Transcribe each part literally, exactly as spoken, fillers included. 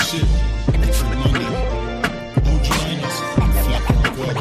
shit, different Monday. O G Niners, Flacco,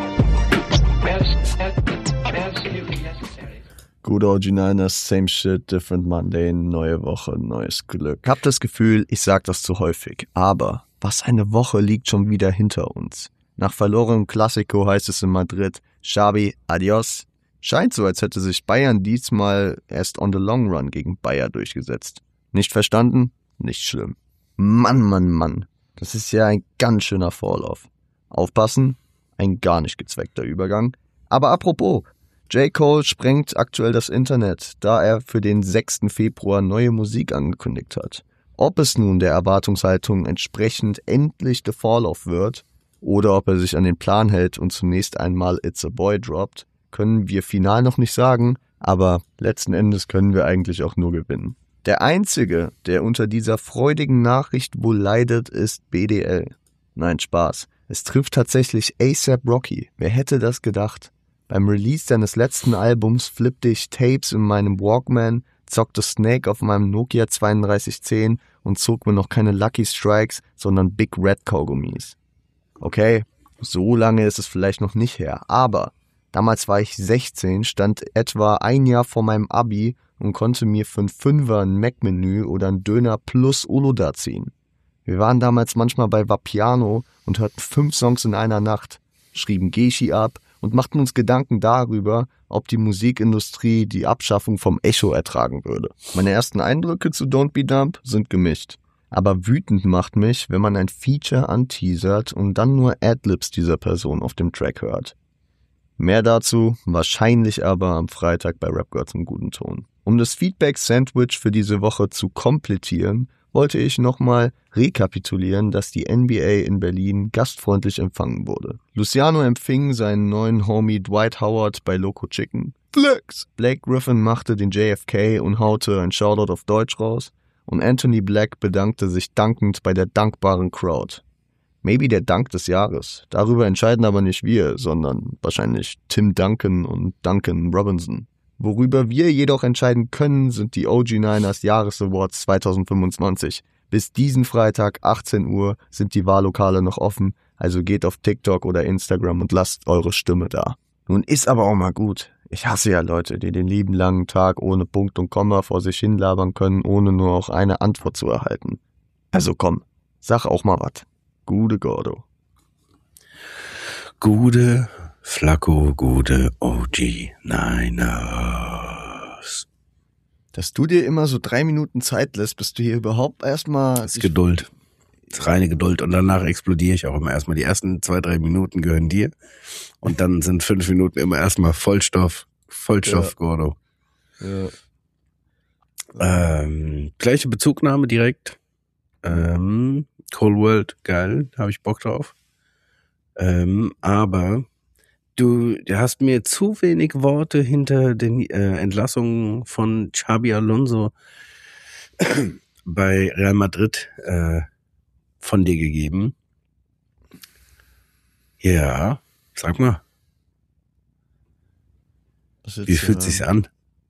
Absolutely necessary. Gute O G Niners, same shit, different Monday, neue Woche, neues Glück. Hab das Gefühl, ich sag das zu häufig, aber was eine Woche liegt schon wieder hinter uns. Nach verlorenem Classico heißt es in Madrid, Xavi, adios. Scheint so, als hätte sich Bayern diesmal erst on the long run gegen Bayer durchgesetzt. Nicht verstanden? Nicht schlimm. Mann, Mann, Mann. Das ist ja ein ganz schöner Vorlauf. Aufpassen? Ein gar nicht gezweckter Übergang. Aber apropos, J. Cole sprengt aktuell das Internet, da er für den sechsten Februar neue Musik angekündigt hat. Ob es nun der Erwartungshaltung entsprechend endlich The Fall-Off wird oder ob er sich an den Plan hält und zunächst einmal It's a Boy droppt, können wir final noch nicht sagen, aber letzten Endes können wir eigentlich auch nur gewinnen. Der Einzige, der unter dieser freudigen Nachricht wohl leidet, ist B D L. Nein, Spaß. Es trifft tatsächlich A$AP Rocky. Wer hätte das gedacht? Beim Release seines letzten Albums flippte ich Tapes in meinem Walkman, zockte Snake auf meinem Nokia zweiunddreißig zehn und zog mir noch keine Lucky Strikes, sondern Big Red Kaugummis. Okay, so lange ist es vielleicht noch nicht her, aber damals war ich sechzehn, stand etwa ein Jahr vor meinem Abi und konnte mir für einen Fünfer ein Mac-Menü oder einen Döner plus Uluda ziehen. Wir waren damals manchmal bei Vapiano und hörten fünf Songs in einer Nacht, schrieben Geischi ab und machten uns Gedanken darüber, ob die Musikindustrie die Abschaffung vom Echo ertragen würde. Meine ersten Eindrücke zu Don't Be Dumb sind gemischt. Aber wütend macht mich, wenn man ein Feature anteasert und dann nur Adlibs dieser Person auf dem Track hört. Mehr dazu wahrscheinlich aber am Freitag bei Rap Girls im guten Ton. Um das Feedback-Sandwich für diese Woche zu komplettieren, wollte ich nochmal rekapitulieren, dass die N B A in Berlin gastfreundlich empfangen wurde. Luciano empfing seinen neuen Homie Dwight Howard bei Loco Chicken. Flex! Blake Griffin machte den J F K und haute ein Shoutout auf Deutsch raus. Und Anthony Black bedankte sich dankend bei der dankbaren Crowd. Maybe der Dank des Jahres. Darüber entscheiden aber nicht wir, sondern wahrscheinlich Tim Duncan und Duncan Robinson. Worüber wir jedoch entscheiden können, sind die O G Niners Jahresawards zwanzig fünfundzwanzig. Bis diesen Freitag, achtzehn Uhr, sind die Wahllokale noch offen, also geht auf TikTok oder Instagram und lasst eure Stimme da. Nun ist aber auch mal gut. Ich hasse ja Leute, die den lieben langen Tag ohne Punkt und Komma vor sich hinlabern können, ohne nur auch eine Antwort zu erhalten. Also komm, sag auch mal was. Gute Gordo. Gute Flacco, gute O G Niners. Dass du dir immer so drei Minuten Zeit lässt, bis du hier überhaupt erstmal... Das ist Geduld. Das ist reine Geduld. Und danach explodiere ich auch immer erstmal. Die ersten zwei, drei Minuten gehören dir. Und dann sind fünf Minuten immer erstmal Vollstoff. Vollstoff, ja. Gordo. Ja. Ähm, gleiche Bezugnahme direkt. Ähm, Cold World, geil. Habe ich Bock drauf. Ähm, aber... Du hast mir zu wenig Worte hinter den äh, Entlassungen von Xabi Alonso bei Real Madrid äh, von dir gegeben. Ja, sag mal. Wie fühlt sich's an?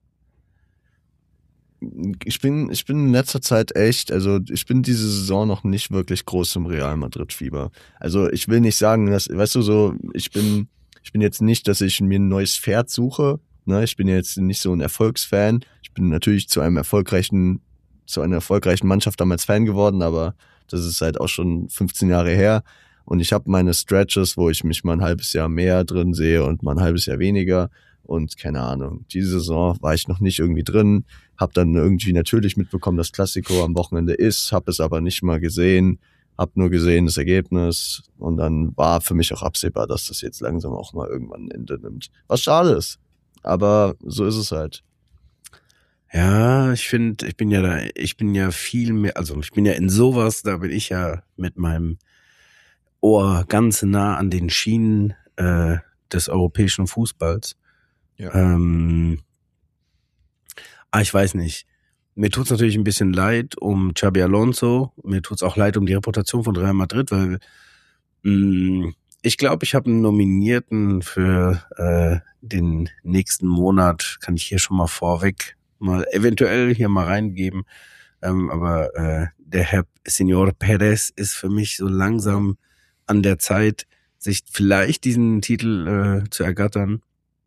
Ich bin, ich bin in letzter Zeit echt, also ich bin diese Saison noch nicht wirklich groß im Real Madrid-Fieber. Also ich will nicht sagen, dass, weißt du so, ich bin... Ich bin jetzt nicht, dass ich mir ein neues Pferd suche. Ne? Ich bin jetzt nicht so ein Erfolgsfan. Ich bin natürlich zu einem erfolgreichen, zu einer erfolgreichen Mannschaft damals Fan geworden, aber das ist halt auch schon fünfzehn Jahre her. Und ich habe meine Stretches, wo ich mich mal ein halbes Jahr mehr drin sehe und mal ein halbes Jahr weniger. Und keine Ahnung, diese Saison war ich noch nicht irgendwie drin. Hab dann irgendwie natürlich mitbekommen, dass Classico am Wochenende ist, habe es aber nicht mal gesehen. Hab nur gesehen das Ergebnis und dann war für mich auch absehbar, dass das jetzt langsam auch mal irgendwann ein Ende nimmt. Was schade ist, aber so ist es halt. Ja, ich finde, ich bin ja da, ich bin ja viel mehr, also ich bin ja in sowas, da bin ich ja mit meinem Ohr ganz nah an den Schienen äh, des europäischen Fußballs. Ja. Ähm, ah, ich weiß nicht. Mir tut's natürlich ein bisschen leid um Xabi Alonso. Mir tut's auch leid um die Reputation von Real Madrid, weil mh, ich glaube, ich habe einen Nominierten für äh, den nächsten Monat. Kann ich hier schon mal vorweg mal eventuell hier mal reingeben. Ähm, aber äh, der Herr Senor Perez ist für mich so langsam an der Zeit, sich vielleicht diesen Titel äh, zu ergattern,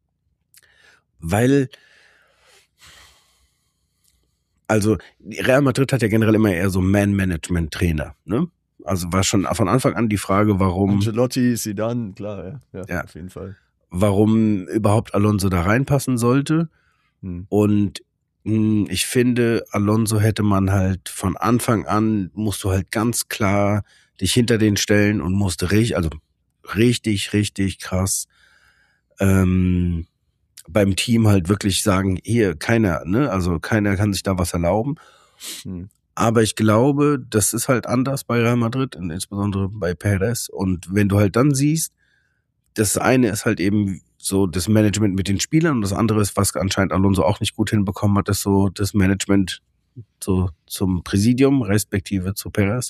weil also Real Madrid hat ja generell immer eher so Man-Management-Trainer, ne? Also war schon von Anfang an die Frage, warum Ancelotti, Zidane, klar, ja, ja, Ja. auf jeden Fall. warum überhaupt Alonso da reinpassen sollte. Hm. Und mh, ich finde, Alonso hätte man halt von Anfang an, musst du halt ganz klar dich hinter den stellen und musste richtig, also richtig, richtig krass ähm, beim Team halt wirklich sagen, hier, keiner, ne, also keiner kann sich da was erlauben. Hm. Aber ich glaube, das ist halt anders bei Real Madrid und insbesondere bei Perez. Und wenn du halt dann siehst, das eine ist halt eben so das Management mit den Spielern und das andere ist, was anscheinend Alonso auch nicht gut hinbekommen hat, ist so das Management so zum Präsidium, respektive zu Perez.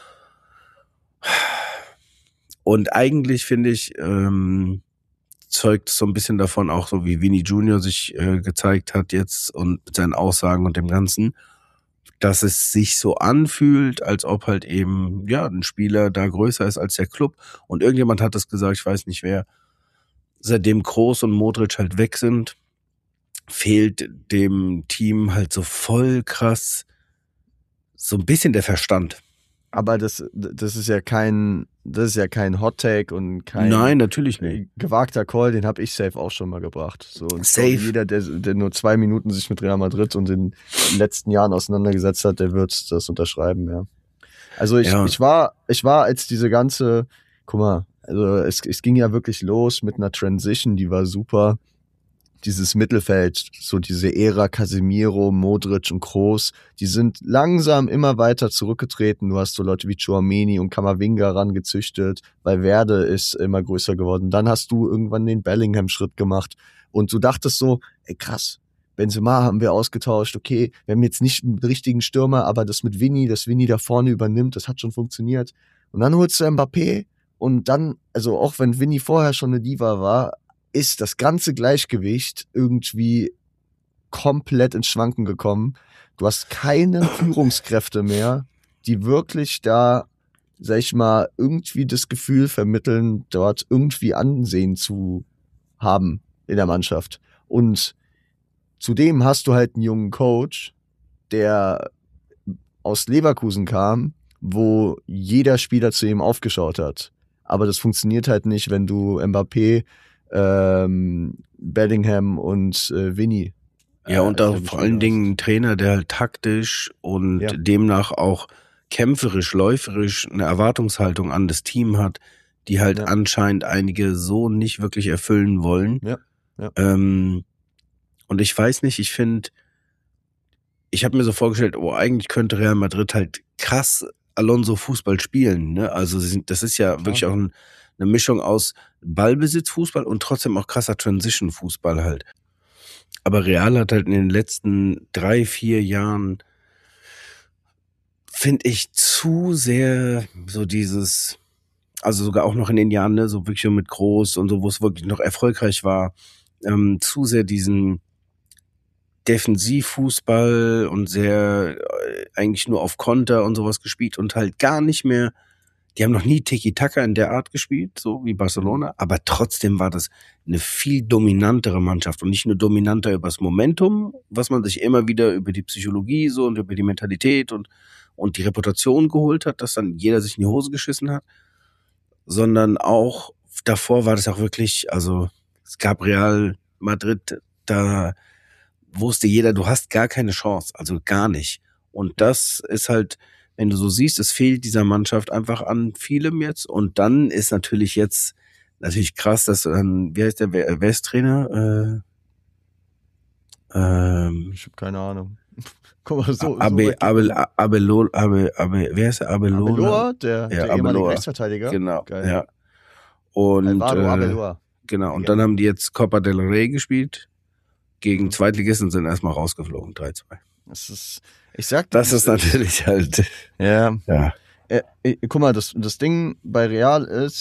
Und eigentlich finde ich, ähm, zeugt so ein bisschen davon auch so, wie Vini Junior sich äh, gezeigt hat jetzt und mit seinen Aussagen und dem Ganzen, dass es sich so anfühlt, als ob halt eben, ja, ein Spieler da größer ist als der Club. Und irgendjemand hat das gesagt, ich weiß nicht wer, seitdem Kroos und Modric halt weg sind, fehlt dem Team halt so voll krass so ein bisschen der Verstand. Aber das, das ist ja kein, das ist ja kein Hot Take und kein Nein, natürlich nicht. gewagter Call, den habe ich safe auch schon mal gebracht. So, und Safe. So jeder, der, der nur zwei Minuten sich mit Real Madrid und in den letzten Jahren auseinandergesetzt hat, der wird das unterschreiben, ja. Also ich, Ja. ich war, ich war als diese ganze, guck mal, also es, es ging ja wirklich los mit einer Transition, die war super. Dieses Mittelfeld, so diese Ära Casemiro, Modric und Kroos, die sind langsam immer weiter zurückgetreten. Du hast so Leute wie Tchouaméni und Camavinga rangezüchtet, weil Verde ist immer größer geworden. Dann hast du irgendwann den Bellingham-Schritt gemacht und du dachtest so, ey krass, Benzema haben wir ausgetauscht, okay, wir haben jetzt nicht einen richtigen Stürmer, aber das mit Vini, das Vini da vorne übernimmt, das hat schon funktioniert. Und dann holst du Mbappé und dann, also auch wenn Vini vorher schon eine Diva war, ist das ganze Gleichgewicht irgendwie komplett ins Schwanken gekommen. Du hast keine Führungskräfte mehr, die wirklich da, sag ich mal, irgendwie das Gefühl vermitteln, dort irgendwie Ansehen zu haben in der Mannschaft. Und zudem hast du halt einen jungen Coach, der aus Leverkusen kam, wo jeder Spieler zu ihm aufgeschaut hat. Aber das funktioniert halt nicht, wenn du Mbappé, ähm, Bellingham und äh, Vini. Ja, und äh, auch als vor allen hast. Dingen ein Trainer, der halt taktisch und Ja. demnach auch kämpferisch, läuferisch eine Erwartungshaltung an das Team hat, die halt Ja. anscheinend einige so nicht wirklich erfüllen wollen. Ja, ja. Ähm, und ich weiß nicht, ich finde, ich habe mir so vorgestellt, oh, eigentlich könnte Real Madrid halt krass Alonso Fußball spielen, ne? Also sie sind, das ist ja Klar. wirklich auch ein, eine Mischung aus Ballbesitzfußball und trotzdem auch krasser Transition-Fußball halt. Aber Real hat halt in den letzten drei, vier Jahren, finde ich, zu sehr so dieses, also sogar auch noch in den Jahren, ne, so wirklich so mit Kroos und so, wo es wirklich noch erfolgreich war, ähm, zu sehr diesen Defensivfußball und sehr äh, eigentlich nur auf Konter und sowas gespielt und halt gar nicht mehr, die haben noch nie Tiki-Taka in der Art gespielt, so wie Barcelona, aber trotzdem war das eine viel dominantere Mannschaft und nicht nur dominanter übers Momentum, was man sich immer wieder über die Psychologie so und über die Mentalität und, und die Reputation geholt hat, dass dann jeder sich in die Hose geschissen hat, sondern auch davor war das auch wirklich, also es gab Real Madrid, da wusste jeder, du hast gar keine Chance, also gar nicht. Und das ist halt, wenn du so siehst, es fehlt dieser Mannschaft einfach an vielem jetzt. Und dann ist natürlich jetzt natürlich krass, dass, ähm, wie heißt der, wer, wer ist Trainer? Äh, ähm, Ich habe keine Ahnung. Guck mal, so, Abe, so weit Abel, geht man. Abelol, Abe, Abe, wer ist der? Abelola? Arbeloa, der, Ja, der ehemalige Arbeloa. Rechtsverteidiger. Genau, Geil. ja. Und, Alvaro äh, Arbeloa. genau. Und Ja. dann haben die jetzt Copa del Rey gespielt gegen Mhm. Zweitligisten und sind erstmal rausgeflogen, drei zwei. Das ist, ich sag dir, Das ist natürlich halt, ja. ja. Äh, äh, guck mal, das, das Ding bei Real ist,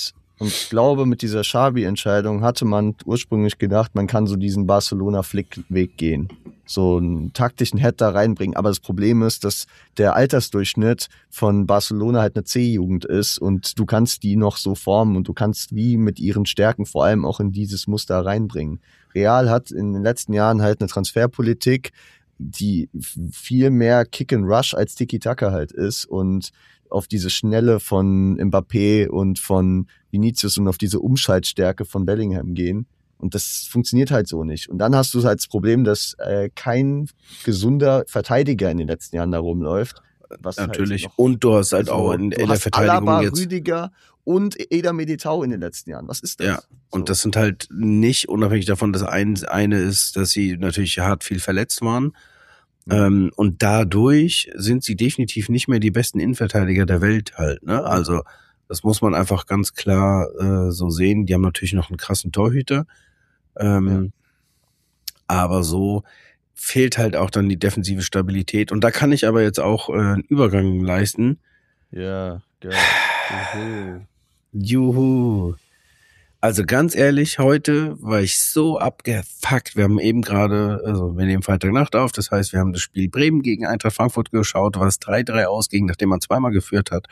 Und ich glaube, mit dieser Xavi-Entscheidung hatte man ursprünglich gedacht, man kann so diesen Barcelona-Flick-Weg gehen. So einen taktischen Head da reinbringen. Aber das Problem ist, dass der Altersdurchschnitt von Barcelona halt eine C-Jugend ist und du kannst die noch so formen und du kannst wie mit ihren Stärken vor allem auch in dieses Muster reinbringen. Real hat in den letzten Jahren halt eine Transferpolitik, die viel mehr Kick and Rush als Tiki-Taka halt ist und auf diese Schnelle von Mbappé und von Vinicius und auf diese Umschaltstärke von Bellingham gehen. Und das funktioniert halt so nicht. Und dann hast du halt das Problem, dass äh, kein gesunder Verteidiger in den letzten Jahren da rumläuft. Was Natürlich. Halt noch, und du hast halt also, auch in, du in der hast Verteidigung Alaba, jetzt. Rüdiger und Eder Militao in den letzten Jahren. Was ist das? Ja, und das sind halt nicht, unabhängig davon, dass ein, eine ist, dass sie natürlich hart viel verletzt waren. Ja. Ähm, und dadurch sind sie definitiv nicht mehr die besten Innenverteidiger der Welt halt. Ne? Also das muss man einfach ganz klar äh, so sehen. Die haben natürlich noch einen krassen Torhüter. Ähm, ja. Aber so fehlt halt auch dann die defensive Stabilität. Und da kann ich aber jetzt auch äh, einen Übergang leisten. Ja, geil. Juhu. Juhu. Also ganz ehrlich, heute war ich so abgefuckt. Wir haben eben gerade, also wir nehmen Freitagnacht auf, das heißt, wir haben das Spiel Bremen gegen Eintracht Frankfurt geschaut, was drei drei ausging, nachdem man zweimal geführt hat.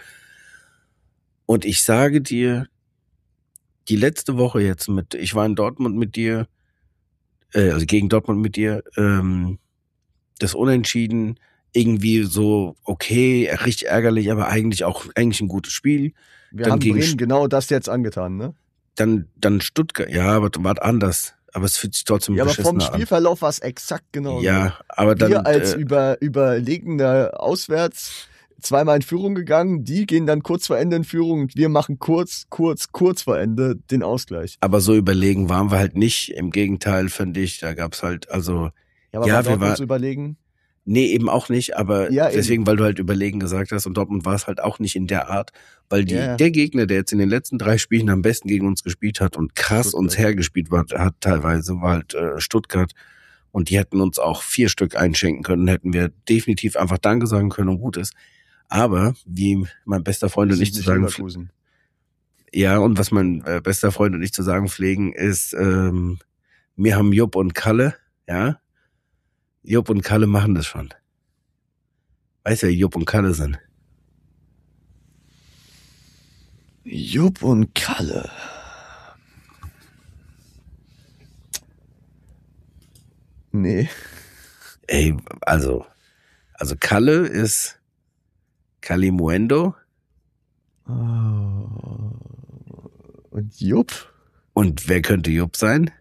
Und ich sage dir, die letzte Woche jetzt mit, ich war in Dortmund mit dir, äh, also gegen Dortmund mit dir, ähm, das Unentschieden, irgendwie so, okay, richtig ärgerlich, aber eigentlich auch eigentlich ein gutes Spiel. Wir Dann haben gegen Bremen St- genau das jetzt angetan, ne? Dann, dann Stuttgart, ja, aber war anders. Aber es fühlt sich trotzdem Ja, aber vom beschissener an. Spielverlauf war es exakt genau Ja, so. aber dann, Wir als äh, über, überlegender Auswärts zweimal in Führung gegangen, die gehen dann kurz vor Ende in Führung und wir machen kurz, kurz, kurz vor Ende den Ausgleich. aber so überlegen waren wir halt nicht. Im Gegenteil, finde ich, da gab's halt, also, Ja, aber Ja, war wir Dortmund war- zu überlegen? nee, eben auch nicht, aber Ja, eben. deswegen, weil du halt überlegen gesagt hast und Dortmund war es halt auch nicht in der Art, weil die, Ja, ja. der Gegner, der jetzt in den letzten drei Spielen am besten gegen uns gespielt hat und krass Stuttgart. uns hergespielt war, hat teilweise, war halt äh, Stuttgart. Und die hätten uns auch vier Stück einschenken können, hätten wir definitiv einfach Danke sagen können und gut ist. Aber, wie mein bester Freund und ich zu sagen, Leverkusen. ja, und was mein äh, bester Freund und ich zu sagen pflegen, ist, ähm, wir haben Jupp und Kalle, ja. Jupp und Kalle machen das schon. Weißt du, wer Jupp und Kalle sind? Jupp und Kalle. Nee. Ey, also, also Kalle ist Kalimuendo Oh. Und Jupp? und wer könnte Jupp sein?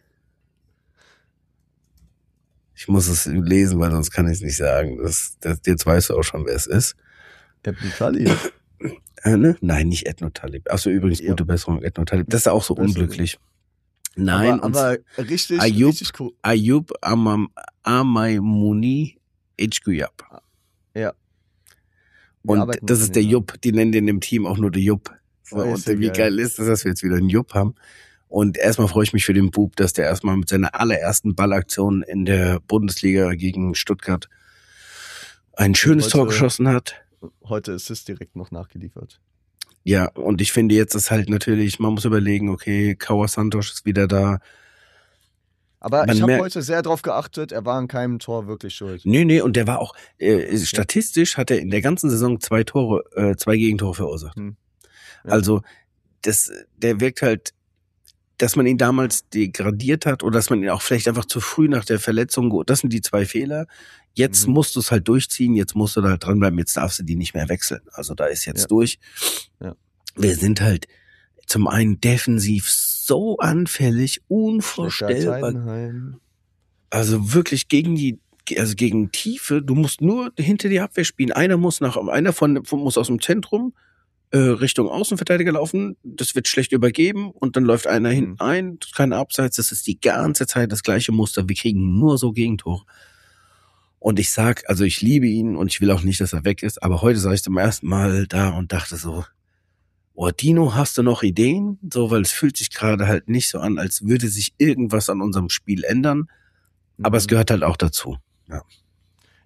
Ich muss es lesen, weil sonst kann ich es nicht sagen. Das, das, jetzt weißt du auch schon, wer es ist. Captain Tully. Äh, ne? Nein, nicht Ethno Talib. Achso, übrigens, Ja. gute Besserung, Ethno Talib. Das ist auch so Besserung. unglücklich. Nein, aber, und aber richtig, Ayub- richtig cool. Ayub Amam, Amaimuni Echkuyap. Ja. Wir Und arbeiten das an ist der den Jupp, die nennen den im Team auch nur der Jupp. Ah, ist Und ja wie geil. geil ist das, dass wir jetzt wieder einen Jupp haben. Und erstmal freue ich mich für den Bub, dass der erstmal mit seiner allerersten Ballaktion in der Bundesliga gegen Stuttgart ein schönes heute- Tor geschossen hat. Heute ist es direkt noch nachgeliefert. Ja, und ich finde jetzt ist halt natürlich, man muss überlegen, okay, Kawa Santos ist wieder da. Aber Man ich habe merkt- heute sehr drauf geachtet, er war an keinem Tor wirklich schuld. Nee, nee, und der war auch, äh, statistisch hat er in der ganzen Saison zwei Tore, äh, zwei Gegentore verursacht. Hm. Ja. Also, das, der wirkt halt, dass man ihn damals degradiert hat oder dass man ihn auch vielleicht einfach zu früh nach der Verletzung, ge- das sind die zwei Fehler. Jetzt Mhm. musst du es halt durchziehen, jetzt musst du da halt dranbleiben, jetzt darfst du die nicht mehr wechseln. Also da ist jetzt Ja. durch. Ja. Wir sind halt zum einen defensiv so anfällig, unvorstellbar. Heidenheim. Also wirklich gegen die, also gegen Tiefe, du musst nur hinter die Abwehr spielen. Einer muss nach, einer von, von muss aus dem Zentrum äh, Richtung Außenverteidiger laufen, das wird schlecht übergeben und dann läuft einer Mhm. hinten ein, kein Abseits, das ist die ganze Zeit das gleiche Muster, wir kriegen nur so Gegentore. Und ich sag, also ich liebe ihn und ich will auch nicht, dass er weg ist, aber heute saß ich zum ersten Mal da und dachte so, oh Dino, hast du noch Ideen? So, weil es fühlt sich gerade halt nicht so an, als würde sich irgendwas an unserem Spiel ändern, aber es Mhm. gehört halt auch dazu.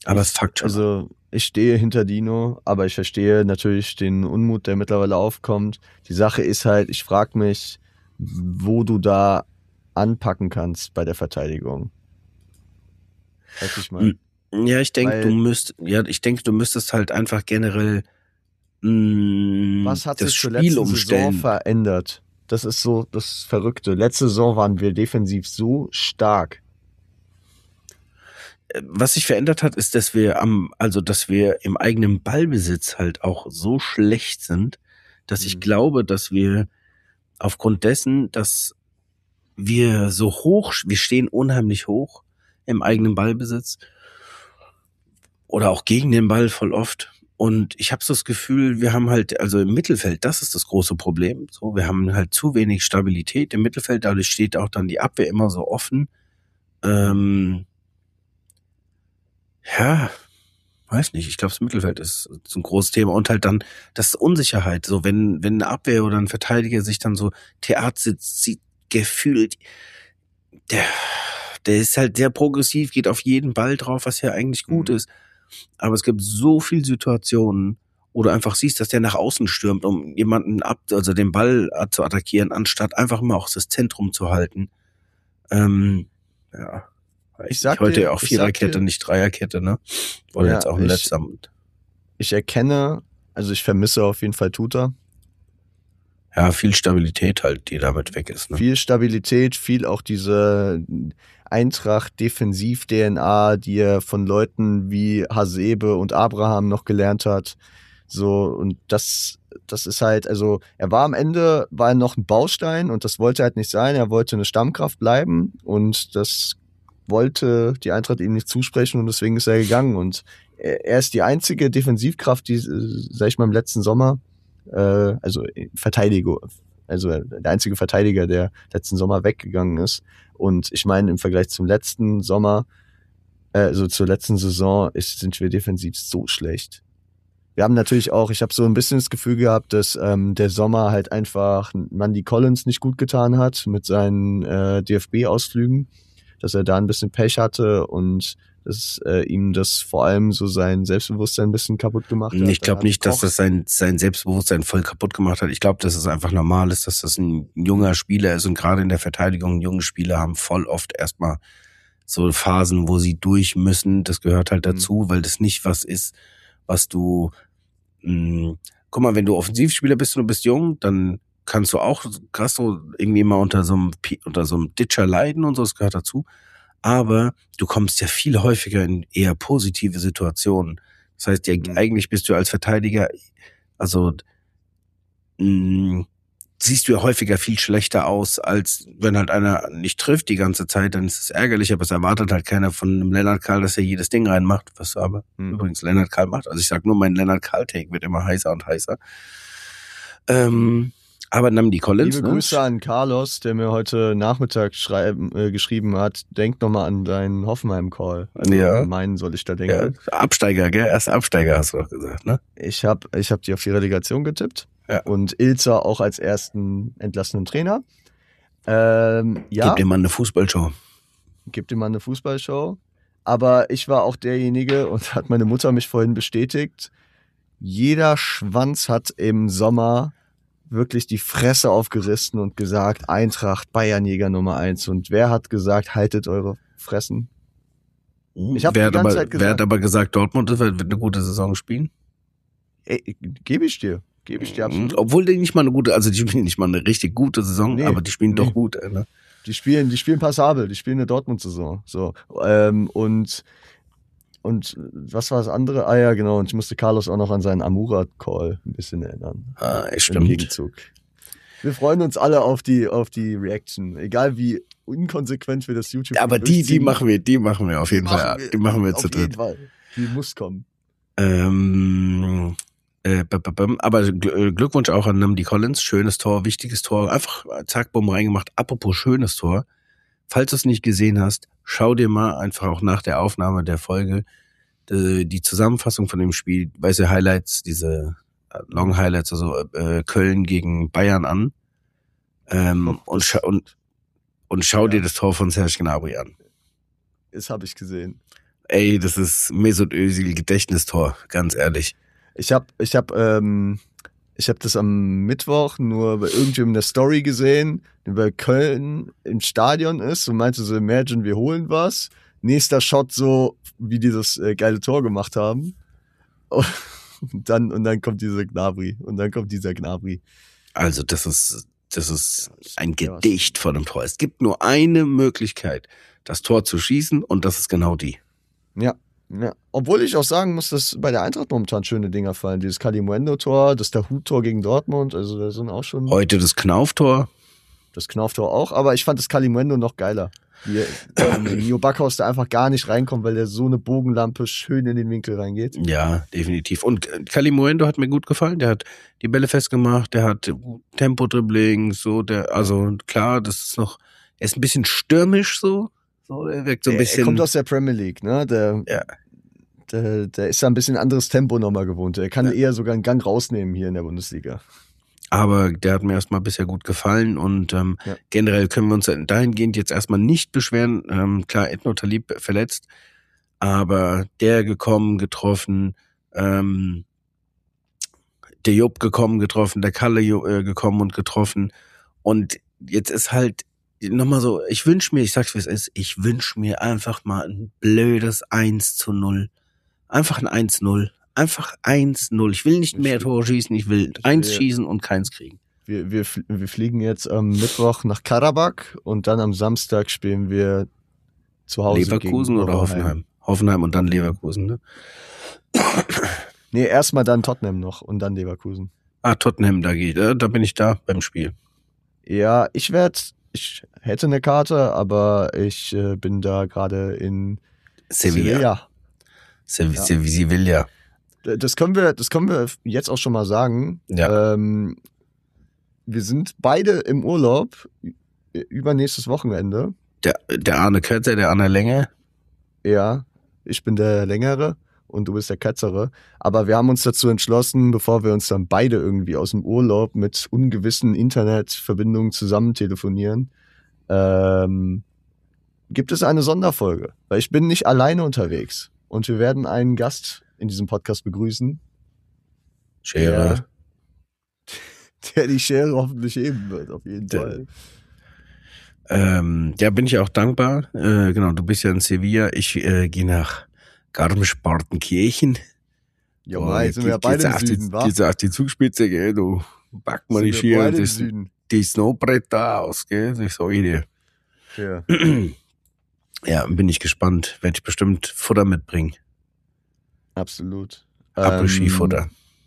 Aber es fuckt schon. Also ich stehe hinter Dino, aber ich verstehe natürlich den Unmut, der mittlerweile aufkommt. Die Sache ist halt, ich frage mich, wo du da anpacken kannst bei der Verteidigung. Weißt du, ich meine? Ja, ich denke, Weil- du müsst, ja, ich denke, du müsstest halt einfach generell mh, Was hat das sich zur Spiel letzten Saison umstellen. verändert? Das ist so das Verrückte. Letzte Saison waren wir defensiv so stark. Was sich verändert hat, ist, dass wir am, also dass wir im eigenen Ballbesitz halt auch so schlecht sind, dass ich Mhm. glaube, dass wir aufgrund dessen, dass wir so hoch, wir stehen unheimlich hoch im eigenen Ballbesitz oder auch gegen den Ball voll oft. Und ich habe so das Gefühl, wir haben halt, also im Mittelfeld, das ist das große Problem. So, wir haben halt zu wenig Stabilität im Mittelfeld, dadurch steht auch dann die Abwehr immer so offen. Ähm, ja, weiß nicht. Ich glaube, das Mittelfeld ist, ist ein großes Thema und halt dann das Unsicherheit. So, wenn wenn eine Abwehr oder ein Verteidiger sich dann so Theater sitzt, sieht gefühlt, der der ist halt sehr progressiv, geht auf jeden Ball drauf, was ja eigentlich gut Mhm. ist. Aber es gibt so viele Situationen, wo du einfach siehst, dass der nach außen stürmt, um jemanden ab, also den Ball zu attackieren, anstatt einfach mal auch das Zentrum zu halten. Ähm, ja. Ich sag heute dir- auch ich Viererkette, sag dir- nicht Dreierkette, ne? Oder Ja, jetzt auch ein ich- letzter. Ich erkenne, also ich vermisse auf jeden Fall Tuta. Ja, viel Stabilität halt, die damit weg ist, ne? Viel Stabilität, viel auch diese Eintracht-Defensiv-D N A, die er von Leuten wie Hasebe und Abraham noch gelernt hat. So, und das, das ist halt, also er war am Ende, war er noch ein Baustein und das wollte halt nicht sein. Er wollte eine Stammkraft bleiben und das wollte die Eintracht ihm nicht zusprechen und deswegen ist er gegangen. Und er er ist die einzige Defensivkraft, die, äh, sag ich mal, im letzten Sommer, äh, also Verteidiger, also der einzige Verteidiger, der letzten Sommer weggegangen ist. Und ich meine, im Vergleich zum letzten Sommer, äh, also zur letzten Saison, ist, sind wir defensiv so schlecht. Wir haben natürlich auch, ich habe so ein bisschen das Gefühl gehabt, dass ähm, der Sommer halt einfach Mandy Collins nicht gut getan hat mit seinen äh, D F B-Ausflügen, dass er da ein bisschen Pech hatte und dass äh, ihm das vor allem so sein Selbstbewusstsein ein bisschen kaputt gemacht hat. Ich Dann glaube hat nicht, dass Koch- das sein, sein Selbstbewusstsein voll kaputt gemacht hat. Ich glaube, dass es einfach normal ist, dass das ein junger Spieler ist und gerade in der Verteidigung junge Spieler haben voll oft erstmal so Phasen, wo sie durch müssen. Das gehört halt dazu, weil das nicht was ist, was du, mh, guck mal, wenn du Offensivspieler bist und du bist jung, dann kannst du auch, kannst du irgendwie mal unter so einem, Pi- unter so einem Ditcher leiden und so, das gehört dazu. Aber du kommst ja viel häufiger in eher positive Situationen. Das heißt, ja, Mhm. eigentlich bist du als Verteidiger, also mh, siehst du ja häufiger viel schlechter aus, als wenn halt einer nicht trifft die ganze Zeit, dann ist es ärgerlich, aber es erwartet halt keiner von einem Lennart Karl, dass er jedes Ding reinmacht, was aber Mhm. übrigens Lennart Karl macht. Also ich sag nur, mein Lennart Karl-Take wird immer heißer und heißer. Ähm, aber Namdi Collins, Liebe ne? Grüße an Carlos, der mir heute Nachmittag schreiben, äh, geschrieben hat, denk nochmal an deinen Hoffenheim-Call. Also Ja. an meinen soll ich da Ja, denken. Absteiger, gell? Erst Absteiger hast du doch gesagt, ne? Ich habe ich hab die auf die Relegation getippt Ja. und Ilzer auch als ersten entlassenen Trainer. Ähm, ja, Gib dir mal eine Fußballshow. gibt ihm mal eine Fußballshow. Aber ich war auch derjenige, und hat meine Mutter mich vorhin bestätigt, jeder Schwanz hat im Sommer wirklich die Fresse aufgerissen und gesagt, Eintracht, Bayernjäger Nummer eins. Und wer hat gesagt, haltet eure Fressen? Ich hab wer, die hat ganze aber, Zeit wer gesagt- hat aber gesagt, Dortmund wird wird eine gute Saison spielen? Ey, gebe ich dir. Gebe ich dir absolut. Obwohl die nicht mal eine gute, also die spielen nicht mal eine richtig gute Saison, Nee, aber die spielen nee. doch gut. äh, Ne? Die spielen, die spielen passabel, die spielen eine Dortmund-Saison. So. Ähm, und, und was war das andere? Ah ja, genau. Und ich musste Carlos auch noch an seinen Amura-Call ein bisschen erinnern. Ah, Im stimmt. Gegenzug. Wir freuen uns alle auf die, auf die Reaction. Egal wie inkonsequent wir das YouTube Aber die, die durchziehen. machen wir, die machen wir auf jeden machen Fall. wir- Die machen wir auf zu jeden dritt. Fall. Die muss kommen. Ähm, äh, b- b- b- aber Gl- äh, Glückwunsch auch an Namdi Collins. Schönes Tor, wichtiges Tor. Einfach äh, zack, bumm, reingemacht. Apropos schönes Tor. Falls du es nicht gesehen hast, schau dir mal einfach auch nach der Aufnahme der Folge die, die Zusammenfassung von dem Spiel, weiße Highlights, diese äh, Long Highlights, also äh, Köln gegen Bayern an. Ähm, Oh, und, scha und, und schau ja. dir das Tor von Serge Gnabry an. Das habe ich gesehen. Ey, das ist Mesut Özil Gedächtnistor, ganz ehrlich. Ich hab, ich hab, ähm, ich hab das am Mittwoch nur bei irgendjemandem in der Story gesehen, der bei Köln im Stadion ist und meinte so, imagine, wir holen was. Nächster Shot so, wie die das äh, geile Tor gemacht haben. Und dann, und dann kommt dieser Gnabry. Und dann kommt dieser Gnabry. Also das ist, das ist ein Ja, was- Gedicht von einem Tor. Es gibt nur eine Möglichkeit, das Tor zu schießen und das ist genau die. Ja, ja. Obwohl ich auch sagen muss, dass bei der Eintracht momentan schöne Dinger fallen. Dieses Kalimuendo-Tor, das Dahut-Tor gegen Dortmund, also da sind auch schon Heute das Knauf-Tor. das Knauf-Tor auch, aber ich fand das Kalimuendo noch geiler. Wie ähm, Nio Backhaus da einfach gar nicht reinkommt, weil der so eine Bogenlampe schön in den Winkel reingeht. Ja, definitiv. Und Kalimuendo hat mir gut gefallen. Der hat die Bälle festgemacht, der hat Tempo-Dribbling, so, der, also klar, das ist noch, er ist ein bisschen stürmisch so. So, der wirkt so ein Er- bisschen. Er kommt aus der Premier League, ne? Der, Ja. der, der ist da ein bisschen anderes Tempo nochmal gewohnt. Er kann Ja. eher sogar einen Gang rausnehmen hier in der Bundesliga. Aber der hat mir erstmal bisher gut gefallen und ähm, Ja. generell können wir uns dahingehend jetzt erstmal nicht beschweren. Ähm, klar, Edno Talib verletzt, aber der gekommen, getroffen, ähm, der Job gekommen, getroffen, der Kalle äh, gekommen und getroffen. Und jetzt ist halt nochmal so, ich wünsche mir, ich sag's wie es ist, ich wünsche mir einfach mal ein blödes eins zu null. Einfach ein eins null. Einfach eins null. Ich will nicht mehr Tore schießen, ich will eins will- schießen und keins kriegen. Wir, wir, fl- wir fliegen jetzt am Mittwoch nach Karabakh und dann am Samstag spielen wir zu Hause Leverkusen gegen oder Hoffenheim? Hoffenheim und dann Leverkusen, ne? Nee, erstmal dann Tottenham noch und dann Leverkusen. Ah, Tottenham, da geht, äh, da bin ich da beim Spiel. Ja, ich werde, ich hätte eine Karte, aber ich äh, bin da gerade in Sevilla. Sevilla. Ja. Sevilla. Sevilla. D- Das können wir, das können wir jetzt auch schon mal sagen. Ja. Ähm, wir sind beide im Urlaub ü- übernächstes Wochenende. Der, der Arne Kötzer, der Arne Länge. Ja, ich bin der Längere und du bist der Kürzere. Aber wir haben uns dazu entschlossen, bevor wir uns dann beide irgendwie aus dem Urlaub mit ungewissen Internetverbindungen zusammen telefonieren, ähm, gibt es eine Sonderfolge. Weil ich bin nicht alleine unterwegs. Und wir werden einen Gast in diesem Podcast begrüßen, Schere. der die Schere hoffentlich heben wird, auf jeden Der- Fall. Ähm, ja, bin ich auch dankbar. Äh, genau, du bist ja in Sevilla. Ich äh, gehe nach Garmisch-Partenkirchen. Ja, Oh, mal, jetzt sind wir ja geht- geht's beide im auf die- Süden, wa? Geht's auf die Zugspitze, gell, du. Pack mal Sind die wir Schere beide und im das, Süden. die Snowbrett da aus, gell, ich sag dir. Ja. Ja, bin ich gespannt. Werde ich bestimmt Futter mitbringen. Absolut. Après-Ski-Futter.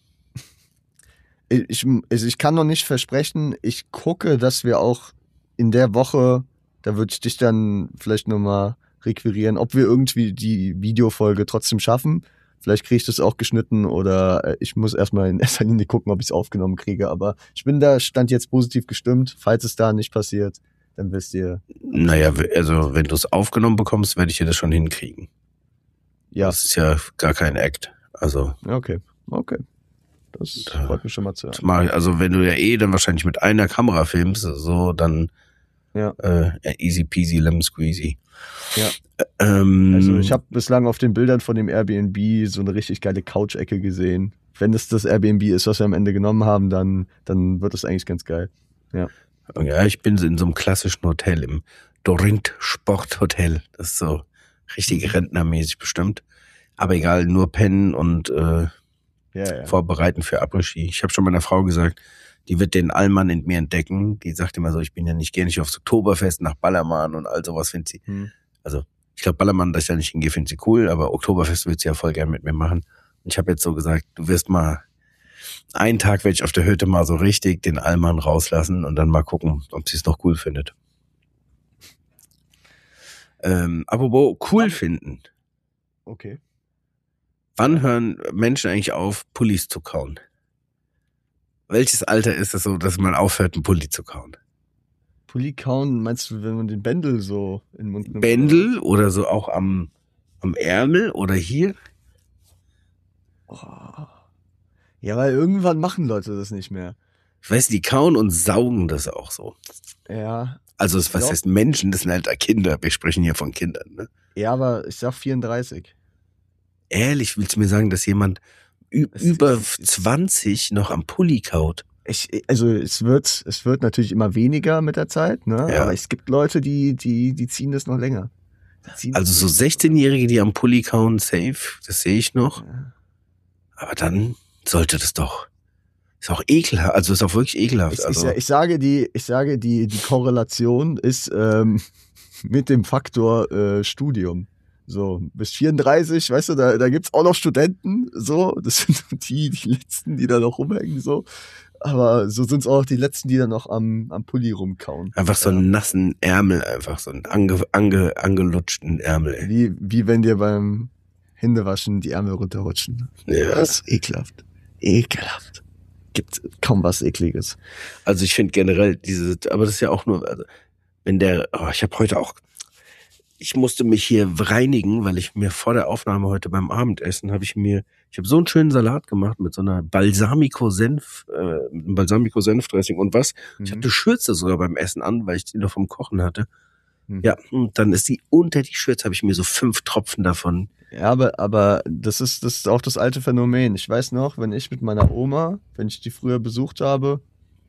Ähm, ich, also ich kann noch nicht versprechen, ich gucke, dass wir auch in der Woche, da würde ich dich dann vielleicht nochmal requirieren, ob wir irgendwie die Videofolge trotzdem schaffen. Vielleicht kriege ich das auch geschnitten oder äh, ich muss erstmal in erster Linie gucken, ob ich es aufgenommen kriege. Aber ich bin da, stand jetzt positiv gestimmt. Falls es da nicht passiert, dann wisst ihr, Naja, also wenn du es aufgenommen bekommst, werde ich dir das schon hinkriegen. ja, Das ist ja gar kein Act. Also, okay, okay. Das Da- freut mich schon mal zu das hören. mach ich, also wenn du ja eh dann wahrscheinlich mit einer Kamera filmst, so, dann Ja. äh, easy peasy lemon squeezy. Ja. Ähm, Also ich habe bislang auf den Bildern von dem Airbnb so eine richtig geile Couch-Ecke gesehen. Wenn es das Airbnb ist, was wir am Ende genommen haben, dann, dann wird es eigentlich ganz geil. ja, ich bin so in so einem klassischen Hotel, im Dorint Sporthotel. Das ist so richtig rentnermäßig bestimmt. Aber egal, nur pennen und äh, Ja, ja. vorbereiten für Après-Ski. Ich habe schon meiner Frau gesagt, die wird den Allmann in mir entdecken. Die sagt immer so, ich bin ja nicht gerne nicht aufs Oktoberfest nach Ballermann und all sowas findet sie. Hm. Also ich glaube, Ballermann, dass ich da nicht hingehe, findet sie cool, aber Oktoberfest wird sie ja voll gern mit mir machen. Und ich habe jetzt so gesagt, du wirst mal, einen Tag werde ich auf der Hütte mal so richtig den Allmann rauslassen und dann mal gucken, ob sie es noch cool findet. Ähm, apropos cool finden. Okay. Wann hören Menschen eigentlich auf, Pullis zu kauen? Welches Alter ist es so, dass man aufhört, einen Pulli zu kauen? Pulli kauen, meinst du, wenn man den Bändel so in den Mund nimmt? Bändel oder so auch am, am Ärmel oder hier? Oh. Ja, weil irgendwann machen Leute das nicht mehr. Ich weiß, die kauen und saugen das auch so. Ja. Also, was Ja. heißt Menschen? Das sind halt Kinder. Wir sprechen hier von Kindern, ne? Ja, aber ich sag vierunddreißig. Ehrlich, willst du mir sagen, dass jemand ü- Es über ist- es- zwanzig noch am Pulli kaut? Ich, also es wird, es wird natürlich immer weniger mit der Zeit, ne? Ja. Aber es gibt Leute, die, die, die ziehen das noch länger. Die ziehen Also das so wirklich- sechzehnjährige, die am Pulli kauen, safe, das sehe ich noch. Ja. Aber dann sollte das doch. Ist auch ekelhaft, also ist auch wirklich ekelhaft. Ich, ich, Also, sa- ich sage, die, ich sage, die, die Korrelation ist ähm, mit dem Faktor äh, Studium. So, bis vierunddreißig, weißt du, da, da gibt's auch noch Studenten, so, das sind die, die letzten, die da noch rumhängen, so. Aber so sind's auch die letzten, die da noch am, am Pulli rumkauen. einfach so Ja. einen nassen Ärmel, einfach so einen ange, ange, angelutschten Ärmel. Ey. Wie, wie wenn dir beim Händewaschen die Ärmel runterrutschen. Ja. Das ist ekelhaft. Ekelhaft. Gibt kaum was Ekliges. Also ich finde generell diese, aber das ist ja auch nur, also wenn der, oh, ich habe heute auch, ich musste mich hier reinigen, weil ich mir vor der Aufnahme heute beim Abendessen habe ich mir, ich habe so einen schönen Salat gemacht mit so einer Balsamico-Senf, äh, mit einem Balsamico-Senf-Dressing und was. Ich hatte Schürze sogar beim Essen an, weil ich die noch vom Kochen hatte. Mhm. Ja, und dann ist die unter die Schürze, habe ich mir so fünf Tropfen davon. Ja, aber, aber das ist, das ist auch das alte Phänomen. Ich weiß noch, wenn ich mit meiner Oma, wenn ich die früher besucht habe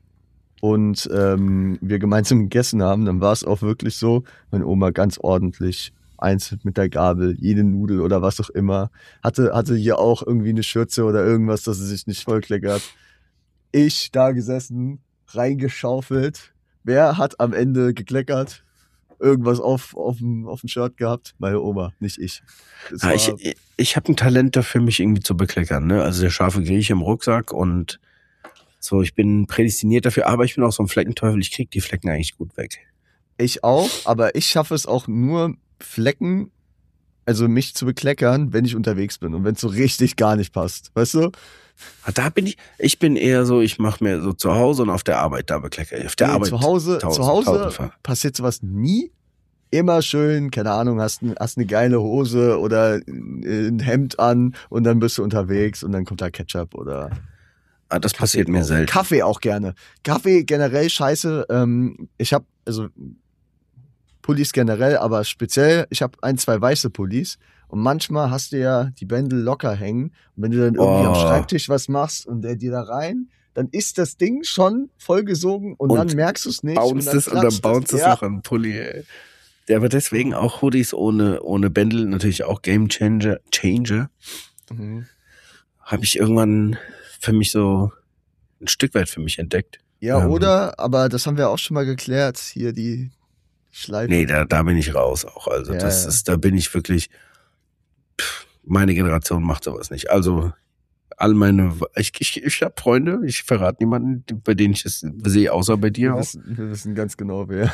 und ähm, wir gemeinsam gegessen haben, dann war es auch wirklich so, meine Oma ganz ordentlich, einzeln mit der Gabel, jede Nudel oder was auch immer, hatte, hatte hier auch irgendwie eine Schürze oder irgendwas, dass sie sich nicht vollkleckert. Ich da gesessen, reingeschaufelt. Wer hat am Ende gekleckert? Irgendwas auf, auf, dem, auf dem Shirt gehabt? Meine Oma, nicht ich. Das Ja, war- ich ich habe ein Talent dafür, mich irgendwie zu bekleckern. Ne? Also der scharfe Grieche im Rucksack und so, ich bin prädestiniert dafür, aber ich bin auch so ein Fleckenteufel, ich krieg die Flecken eigentlich gut weg. Ich auch, aber ich schaffe es auch nur, Flecken, also mich zu bekleckern, wenn ich unterwegs bin und wenn es so richtig gar nicht passt. Weißt du? Ah, Da bin ich, ich bin eher so, ich mache mir so zu Hause und auf der Arbeit, da bekleckere ich. Auf der Nee, Arbeit. zu Hause, tausend, zu Hause tausendfach. passiert sowas nie. Immer schön, keine Ahnung, hast, ein, hast eine geile Hose oder ein Hemd an und dann bist du unterwegs und dann kommt da Ketchup oder Ah, das passiert mir auch. selten. Kaffee auch gerne. Kaffee generell scheiße. Ähm, ich habe also Pullis generell, aber speziell, ich habe ein, zwei weiße Pullis und manchmal hast du ja die Bändel locker hängen und wenn du dann irgendwie Oh. am Schreibtisch was machst und der dir da rein, dann ist das Ding schon vollgesogen und, Und dann merkst du es nicht. Bounce es und dann klatscht bounce es ja. noch am Pulli. Ey. Ja, aber deswegen auch Hoodies ohne, ohne Bändel, natürlich auch Game Changer, Changer. Mhm. Habe ich irgendwann für mich so ein Stück weit für mich entdeckt. Ja, Ähm. oder, aber das haben wir auch schon mal geklärt, hier die Schleife. Nee, da, da bin ich raus auch. Also Ja, das ja. ist, da bin ich wirklich, pff, meine Generation macht sowas nicht. Also all meine, ich, ich, ich habe Freunde, ich verrate niemanden, bei denen ich es sehe, außer bei dir wir, auch. wissen, wir wissen ganz genau, wer.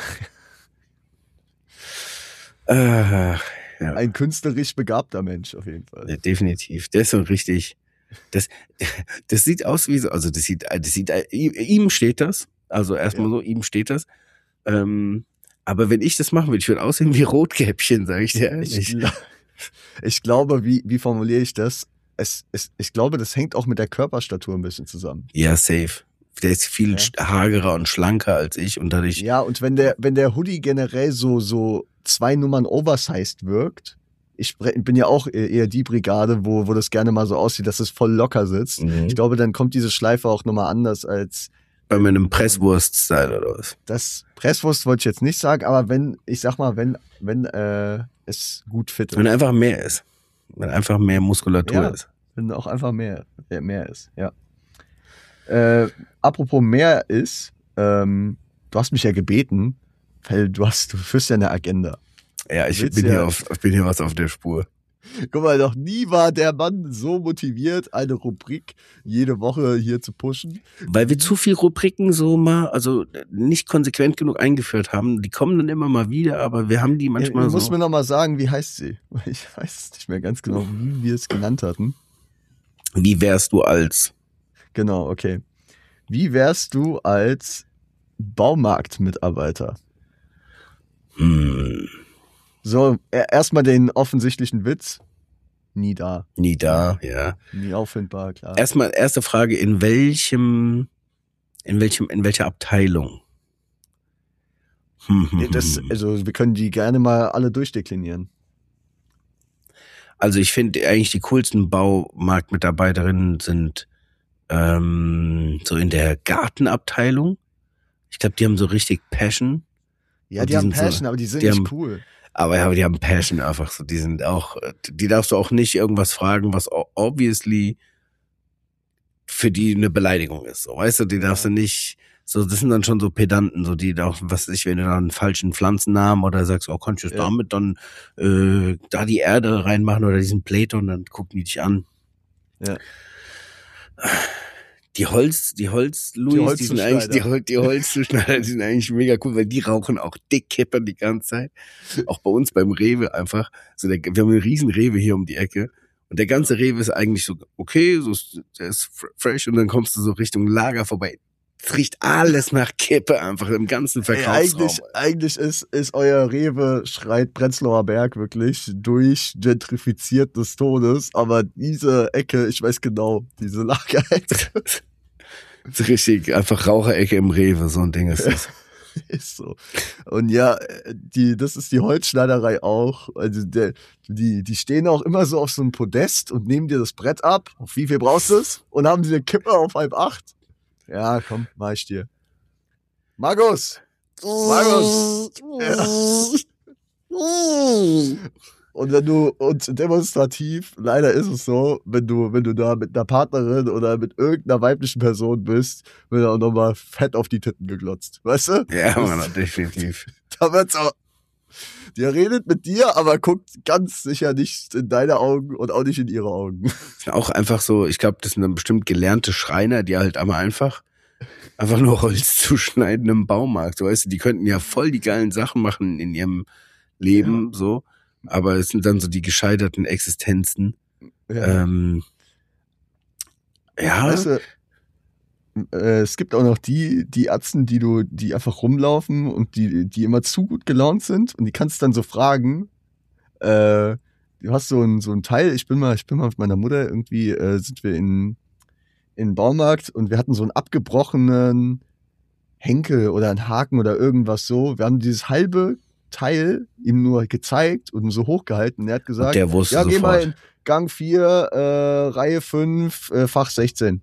Äh, ja, Ein künstlerisch begabter Mensch auf jeden Fall. definitiv. Der ist so richtig, das, das sieht aus wie so, also das sieht, das sieht, ihm steht das, also erstmal Ja. so, ihm steht das. Ähm, aber wenn ich das machen würde, ich würde aussehen wie Rotkäppchen, sage ich dir ehrlich. Ich, gla- ich glaube, wie, wie formuliere ich das? Es, es, ich glaube, das hängt auch mit der Körperstatur ein bisschen zusammen. Ja, safe. Der ist viel Ja. st- hagerer und schlanker als ich und dadurch, Ja, und wenn der, wenn der Hoodie generell so, so zwei Nummern oversized wirkt, ich spre- bin ja auch eher eher die Brigade, wo, wo das gerne mal so aussieht, dass es voll locker sitzt. Mhm. Ich glaube, dann kommt diese Schleife auch nochmal anders als bei meinem Presswurst-Style oder was. das Presswurst wollte ich jetzt nicht sagen, aber wenn, ich sag mal, wenn, wenn äh, es gut fit ist. Wenn einfach mehr ist. Wenn einfach mehr Muskulatur Ja. ist. Wenn auch einfach mehr, mehr- mehr ist, ja. Äh, apropos mehr ist, ähm, du hast mich ja gebeten, weil du hast, du führst ja eine Agenda. Ja, ich Willst bin ja- hier, auf, ich bin hier was auf der Spur. Guck mal, noch nie war der Mann so motiviert, eine Rubrik jede Woche hier zu pushen. Weil wir zu viel Rubriken so mal, also nicht konsequent genug eingeführt haben. Die kommen dann immer mal wieder, aber wir haben die manchmal du musst so. mir noch mal sagen, wie heißt sie? Ich weiß es nicht mehr ganz genau, wie wir es genannt hatten. Wie wärst du als? Genau, okay. Wie wärst du als Baumarktmitarbeiter? Hm, So, e- erstmal den offensichtlichen Witz. Nie da. nie da, ja. Nie auffindbar, klar. Erstmal, erste Frage, in welchem, In welchem, in welcher Abteilung? Hm, hm, Nee, das, hm. also wir können die gerne mal alle durchdeklinieren. Also ich finde eigentlich die coolsten Baumarktmitarbeiterinnen sind ähm, so in der Gartenabteilung. Ich glaube, die haben so richtig Passion. Ja, Und die, die haben sind so- Passion, aber die sind die nicht haben- cool. Aber ja, die haben Passion einfach so. Die sind auch, die darfst du auch nicht irgendwas fragen, was o- obviously für die eine Beleidigung ist. So, weißt du, die darfst du nicht, so, das sind dann schon so Pedanten, so, die da auch, was weiß ich, wenn du da einen falschen Pflanzennamen oder sagst, oh, kannst du Ja. damit dann, äh, da die Erde reinmachen oder diesen Plato und dann gucken die dich an. Ja. Die Holz, die Holz-Louis, die, sind eigentlich, die, Holzzuschneider. Hol- die Holzzuschneider, die sind eigentlich mega cool, weil die rauchen auch dick Kippern die ganze Zeit. Auch bei uns beim Rewe einfach. So der, wir haben einen riesen Rewe hier um die Ecke. Und der ganze Rewe ist eigentlich so, okay, so ist, der ist fr- fresh und dann kommst du so Richtung Lager vorbei. Es riecht alles nach Kippe einfach im ganzen Ey, Verkaufsraum. eigentlich, eigentlich ist, ist euer Rewe, schreit Prenzlauer Berg wirklich durch gentrifiziert des Todes, aber diese Ecke, ich weiß genau, diese Lagerecke Das ist richtig, einfach Raucherecke im Rewe, so ein Ding ist das. ist so. Und ja, die, das ist die Holzschneiderei auch. Also der, die, die stehen auch immer so auf so einem Podest und nehmen dir das Brett ab. Auf wie viel brauchst du es? Und haben die eine Kippe auf halb acht. Ja, komm, mach ich dir. Markus! Markus! Ja. Und wenn du, und demonstrativ, leider ist es so, wenn du, wenn du da mit einer Partnerin oder mit irgendeiner weiblichen Person bist, wird auch nochmal fett auf die Titten geglotzt. Weißt du? Ja, Mann, definitiv. Da wird's auch. Der redet mit dir, aber guckt ganz sicher nicht in deine Augen und auch nicht in ihre Augen. Auch einfach so, ich glaube, das sind dann bestimmt gelernte Schreiner, die halt einmal einfach, einfach nur Holz zuschneiden im Baumarkt. So, weißt du, die könnten ja voll die geilen Sachen machen in ihrem Leben, so. Aber es sind dann so die gescheiterten Existenzen. Ähm, ja, Weißt du, äh, es gibt auch noch die, die Atzen, die du, die einfach rumlaufen und die, die immer zu gut gelaunt sind und die kannst dann so fragen, äh, du hast so ein, so ein Teil, ich bin mal, ich bin mal mit meiner Mutter irgendwie, äh, sind wir in, in den Baumarkt und wir hatten so einen abgebrochenen Henkel oder einen Haken oder irgendwas so. Wir haben dieses halbe Teil ihm nur gezeigt und so hochgehalten und er hat gesagt, und der wusste ja, geh mal sofort. in Gang vier, äh, Reihe fünf, äh, Fach sechzehn.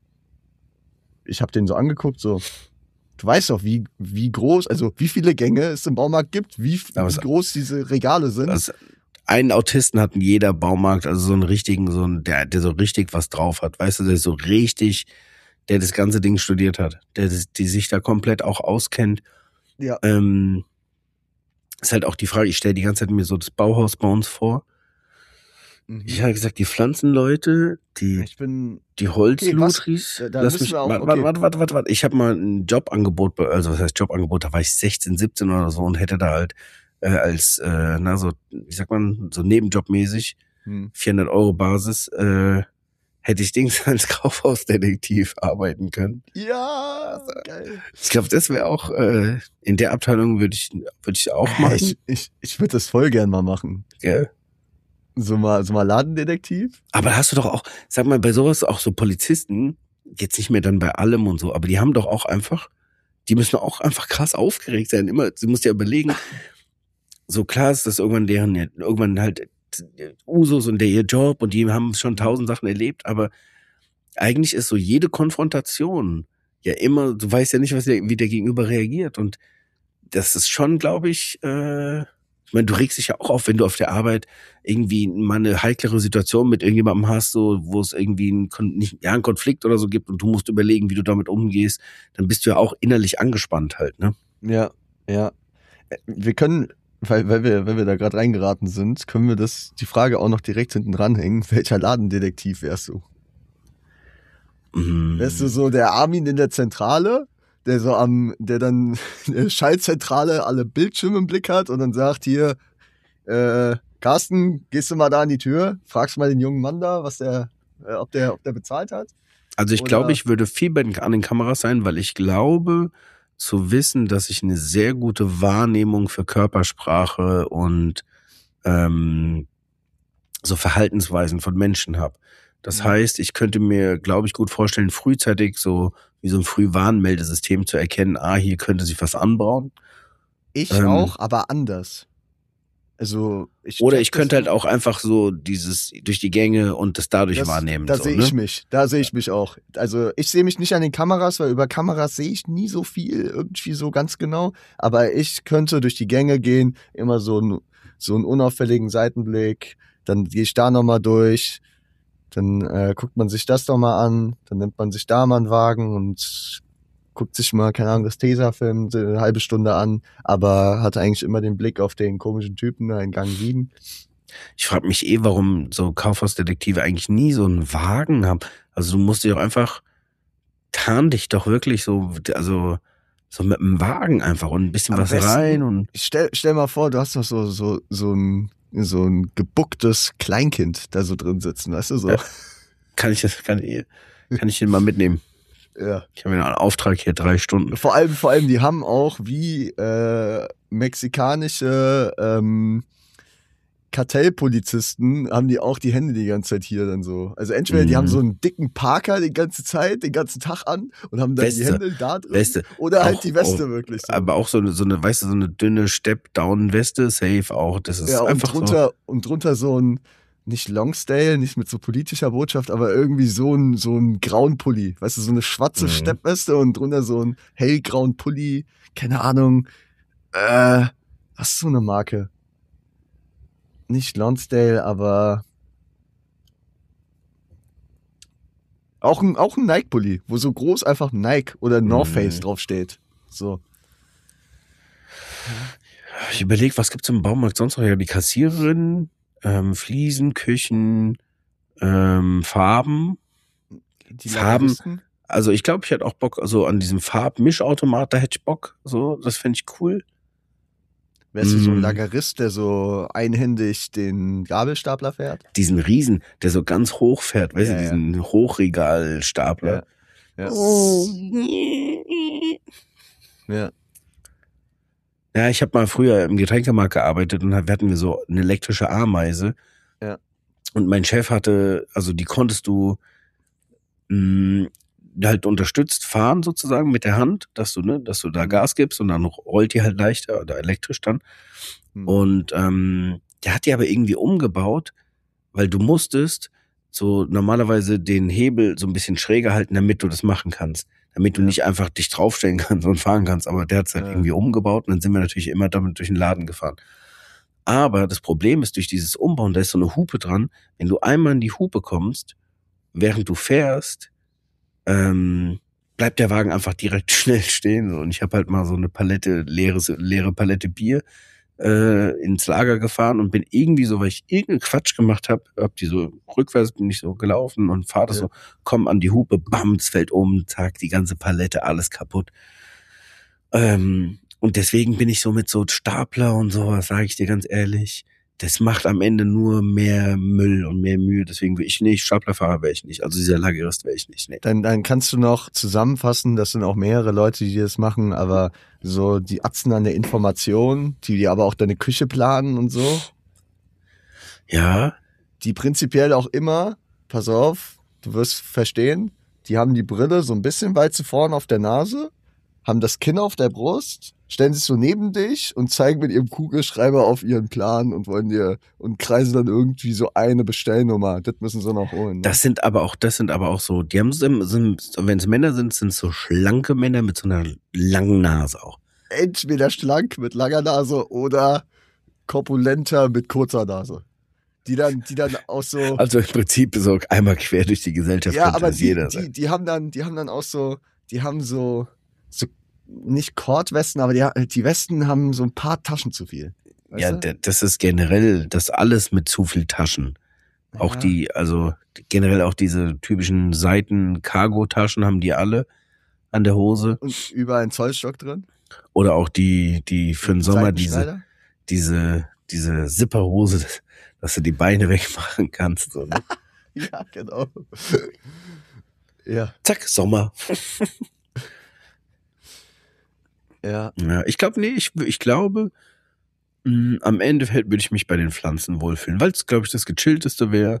Ich habe den so angeguckt, so, du weißt doch, wie, wie groß, also wie viele Gänge es im Baumarkt gibt, wie, Aber wie es- groß diese Regale sind. Also, einen Autisten hat in jeder Baumarkt, also so einen richtigen, so einen, der, der so richtig was drauf hat, weißt du, der so richtig, der das ganze Ding studiert hat, der das, die sich da komplett auch auskennt. Ja. Ähm, ist halt auch die Frage, ich stelle die ganze Zeit mir so das Bauhaus bei uns vor. Mhm. Ich habe gesagt, die Pflanzenleute, die, Ich bin, die Okay, Holzlutris. was- da Lass müssen mich, wir auch- warte, okay. warte, warte, warte, warte. Ich habe mal ein Jobangebot, be- also was heißt Jobangebot, da war ich sechzehn, siebzehn oder so und hätte da halt äh, als, äh, na so, wie sagt man, so nebenjobmäßig, hm. vierhundert Euro Basis, äh, hätte ich Dings als Kaufhausdetektiv arbeiten können. Ja, geil. Ich glaube, das wäre auch, äh, in der Abteilung würde ich, würde ich auch machen. Ich, ich, ich würde das voll gern mal machen. Gell? So mal, so mal Ladendetektiv. Aber hast du doch auch, sag mal, bei sowas auch so Polizisten, jetzt nicht mehr dann bei allem und so, aber die haben doch auch einfach, die müssen auch einfach krass aufgeregt sein. Immer, sie muss ja überlegen, so klar ist das irgendwann deren, irgendwann halt Usus und der ihr Job und die haben schon tausend Sachen erlebt, aber eigentlich ist so jede Konfrontation ja immer, du weißt ja nicht, was der, wie der Gegenüber reagiert und das ist schon, glaube ich, äh, ich meine, du regst dich ja auch auf, wenn du auf der Arbeit irgendwie mal eine heiklere Situation mit irgendjemandem hast, so, wo es irgendwie einen, Kon- nicht, ja, einen Konflikt oder so gibt und du musst überlegen, wie du damit umgehst, dann bist du ja auch innerlich angespannt halt, ne? Ja, ja. Wir können, weil, weil wir, weil wir da gerade reingeraten sind, können wir das, die Frage auch noch direkt hinten dranhängen. Welcher Ladendetektiv wärst du? Mhm. Wärst du so der Armin in der Zentrale, der so am, der dann in der Schaltzentrale alle Bildschirme im Blick hat und dann sagt hier, äh, Carsten, gehst du mal da an die Tür, fragst mal den jungen Mann da, was der, äh, ob der, ob der bezahlt hat? Also ich Oder- glaube, ich würde viel bei den, an den Kameras sein, weil ich glaube zu wissen, dass ich eine sehr gute Wahrnehmung für Körpersprache und ähm, so Verhaltensweisen von Menschen habe. Das Mhm. heißt, ich könnte mir, glaube ich, gut vorstellen, frühzeitig so wie so ein Frühwarnmeldesystem zu erkennen, ah, hier könnte sich was anbrauen. Ich Ähm, auch, aber anders. Also ich Oder check ich das könnte halt so. auch einfach so dieses durch die Gänge und das dadurch Das, wahrnehmen. da so, sehe ne? ich mich. Da sehe ich mich auch. Also ich sehe mich nicht an den Kameras, weil über Kameras sehe ich nie so viel, irgendwie so ganz genau. Aber ich könnte durch die Gänge gehen, immer so, ein, so einen unauffälligen Seitenblick. Dann gehe ich da nochmal durch. Dann äh, guckt man sich das nochmal an. Dann nimmt man sich da mal einen Wagen und guckt sich mal, keine Ahnung, das Tesafilm eine halbe Stunde an. Aber hat eigentlich immer den Blick auf den komischen Typen da in Gang sieben. Ich frage mich eh, warum so Kaufhausdetektive eigentlich nie so einen Wagen haben. Also du musst dich auch einfach, tarn dich doch wirklich so, also so mit einem Wagen einfach und ein bisschen Am was besten- rein und Stell, stell mal vor, du hast doch so, so, so ein, so ein gebucktes Kleinkind da so drin sitzen, weißt du, so. Ja. kann ich das, kann ich, kann ich den mal mitnehmen. Ja. Ich habe ja einen Auftrag hier, drei Stunden. Vor allem, vor allem, die haben auch wie äh, mexikanische ähm, Kartellpolizisten, haben die auch die Hände die ganze Zeit hier dann so. Also entweder die Mhm. haben so einen dicken Parker die ganze Zeit, den ganzen Tag an und haben dann die Weste. Hände da drin. Weste. Oder halt Auch- die Weste auch- wirklich so. Aber auch so eine, so eine, weißt du, so eine dünne Step-Down-Weste, safe auch. Das ist Ja, und einfach drunter, und drunter so ein, nicht Longstyle, nicht mit so politischer Botschaft, aber irgendwie so ein, so ein grauen Pulli. Weißt du, so eine schwarze Mhm. Steppweste und drunter so ein hellgrauen Pulli. Keine Ahnung. Äh, was ist so eine Marke? Nicht Lonsdale, aber auch ein, auch ein Nike-Pulli, wo so groß einfach Nike oder North Face Mhm. draufsteht. So. so. Ich überlege, was gibt's im Baumarkt sonst noch? Ja, die Kassiererin, ähm, Fliesen, Küchen, ähm, Farben. Die Farben. Lageristen. Also ich glaube, ich hätte auch Bock, also an diesem Farbmischautomat, da hätte ich Bock. So, das fände ich cool. Wärst du so ein Mm. Lagerist, der so einhändig den Gabelstapler fährt? Diesen Riesen, der so ganz hoch fährt, weißt Ja, du, ja. diesen Hochregalstapler. Ja. Ja. Ja, ich habe mal früher im Getränkemarkt gearbeitet und wir hatten wir so eine elektrische Ameise. Ja. Und mein Chef hatte, also die konntest du mh, halt unterstützt fahren sozusagen mit der Hand, dass du, ne, dass du da Mhm. Gas gibst und dann rollt die halt leichter oder elektrisch dann. Hm. Und ähm, der hat die aber irgendwie umgebaut, weil du musstest so normalerweise den Hebel so ein bisschen schräger halten, damit du das machen kannst. Damit du Ja. nicht einfach dich draufstellen kannst und fahren kannst. Aber der hat es halt Ja. irgendwie umgebaut und dann sind wir natürlich immer damit durch den Laden gefahren. Aber das Problem ist, durch dieses Umbauen, da ist so eine Hupe dran. Wenn du einmal in die Hupe kommst, während du fährst, ähm, bleibt der Wagen einfach direkt schnell stehen. So. Und ich habe halt mal so eine Palette, leere, leere Palette Bier äh, ins Lager gefahren und bin irgendwie so, weil ich irgendeinen Quatsch gemacht habe, hab die so rückwärts, bin ich so gelaufen und fahr das Ja. so, komm an die Hupe, bam, es fällt um, zack, die ganze Palette, alles kaputt. Ähm, und deswegen bin ich so mit so Stapler und sowas, sage ich dir ganz ehrlich, das macht am Ende nur mehr Müll und mehr Mühe. Deswegen will ich nicht, Staplerfahrer wäre ich nicht. Also dieser Lagerist wäre ich nicht. Nee. Dann, dann kannst du noch zusammenfassen, das sind auch mehrere Leute, die das machen, aber so die Atzen an der Information, die dir aber auch deine Küche planen und so, Ja, die prinzipiell auch immer, pass auf, du wirst verstehen, die haben die Brille so ein bisschen weit zu vorne auf der Nase, haben das Kinn auf der Brust, stellen sich so neben dich und zeigen mit ihrem Kugelschreiber auf ihren Plan und wollen dir und kreisen dann irgendwie so eine Bestellnummer. Das müssen sie noch holen. Ne? das sind aber auch, das sind aber auch so, die haben, sind, sind, wenn es Männer sind, sind es so schlanke Männer mit so einer langen Nase auch. Entweder schlank mit langer Nase oder korpulenter mit kurzer Nase. Die dann, die dann auch so. Also im Prinzip so einmal quer durch die Gesellschaft Ja, könnte aber das die, jeder die, sein. die haben dann, die haben dann auch so, die haben so, so nicht Kordwesten, aber die, die Westen haben so ein paar Taschen zu viel. Weißt Ja, du? d- das ist generell, das alles mit zu viel Taschen. Auch Ja. die, also generell auch diese typischen Seiten-Cargo-Taschen haben die alle an der Hose. Und überall ein Zollstock drin. Oder auch die, die für den Sommer diese, Seitenschneider. diese, diese Zipperhose, dass du die Beine wegmachen kannst. So, ne? Ja, genau. Ja, Zack, Sommer. ja. Ja, ich glaube, nee, ich, ich glaube, mh, am Ende würde ich mich bei den Pflanzen wohlfühlen, weil es, glaube ich, das gechillteste wäre.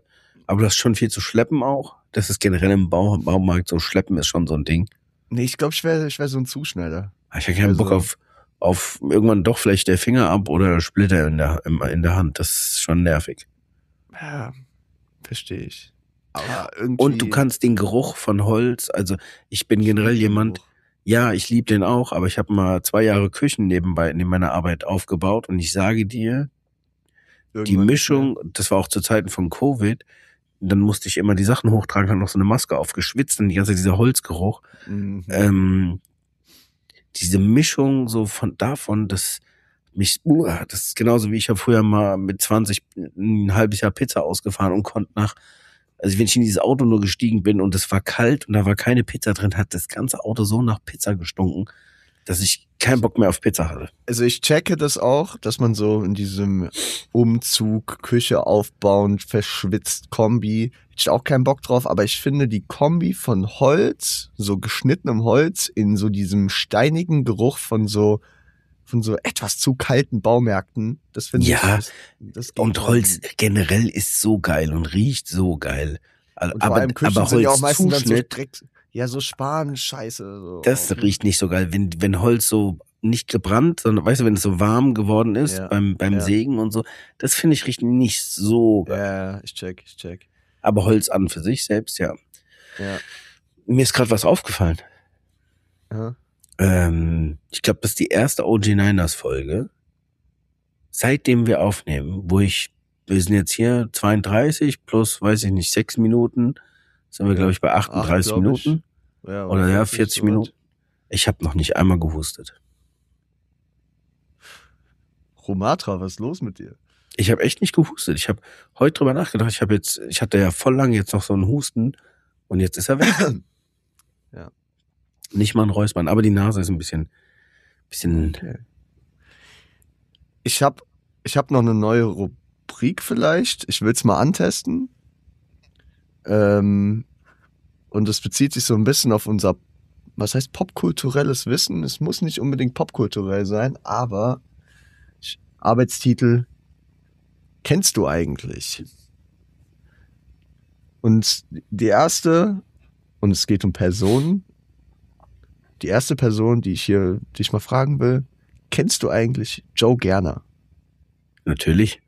Aber du hast schon viel zu schleppen auch. Das ist generell im Bau, Baumarkt so, schleppen ist schon so ein Ding. Nee, ich glaube, ich wäre ich wär so ein Zuschneider. Ich habe keinen Also- Bock auf, auf irgendwann doch vielleicht der Finger ab oder Splitter in der, im- in der Hand. Das ist schon nervig. Ja, verstehe ich. Aber irgendwie... Und du kannst den Geruch von Holz, also ich bin generell jemand, ja, ich liebe den auch, aber ich habe mal zwei Jahre Küchen nebenbei in meiner Arbeit aufgebaut und ich sage dir, die Irgendwann- Mischung, das war auch zu Zeiten von Covid, dann musste ich immer die Sachen hochtragen, hatte noch so eine Maske aufgeschwitzt und die ganze Zeit dieser Holzgeruch. Mhm. Ähm, diese Mischung so von davon, dass mich, uh, das ist genauso wie ich habe früher mal mit zwanzig ein halbes Jahr Pizza ausgefahren und konnte nach, also wenn ich in dieses Auto nur gestiegen bin und es war kalt und da war keine Pizza drin, hat das ganze Auto so nach Pizza gestunken, dass ich keinen Bock mehr auf Pizza hatte. Also ich checke das auch, dass man so in diesem Umzug, Küche aufbauen, verschwitzt Kombi, ich auch keinen Bock drauf, aber ich finde die Kombi von Holz, so geschnittenem Holz, in so diesem steinigen Geruch von so von so etwas zu kalten Baumärkten, das finde Ja, ich. Das, das geht Und schon. Holz generell ist so geil und riecht so geil. Also, Und vor aber allem Küchen aber sind ja auch meistens dann so Holzzuschnitt, Dreck, ja so Span-Scheiße. So das auch, ne? riecht nicht so geil. Wenn, wenn Holz so nicht gebrannt, sondern weißt du, wenn es so warm geworden ist Ja, beim, beim ja. Sägen und so, das finde ich riecht nicht so geil. Ja, ich check, ich check. Aber Holz an für sich selbst, ja. Ja. Mir ist gerade was aufgefallen. Ja. Ähm, ich glaube, das ist die erste O G Niners Folge, seitdem wir aufnehmen, wo ich, wir sind jetzt hier zweiunddreißig plus, weiß ich nicht, sechs Minuten, sind wir, glaube ich, bei achtunddreißig Acht, glaub ich. Minuten. Ja, Oder ja, vierzig soweit. Minuten. Ich habe noch nicht einmal gehustet. Romatra, was ist los mit dir? Ich habe echt nicht gehustet. Ich habe heute drüber nachgedacht. Ich habe jetzt, ich hatte ja voll lang jetzt noch so einen Husten und jetzt ist er weg. Ja. Nicht mal ein Räuspern, aber die Nase ist ein bisschen, bisschen. Okay. Ich habe ich hab noch eine neue Rubrik vielleicht. Ich will es mal antesten. Ähm, und es bezieht sich so ein bisschen auf unser, was heißt popkulturelles Wissen. Es muss nicht unbedingt popkulturell sein, aber ich, Arbeitstitel kennst du eigentlich? Und die erste, und es geht um Personen, die erste Person, die ich hier, die ich mal fragen will, kennst du eigentlich Joe Gerner? Natürlich.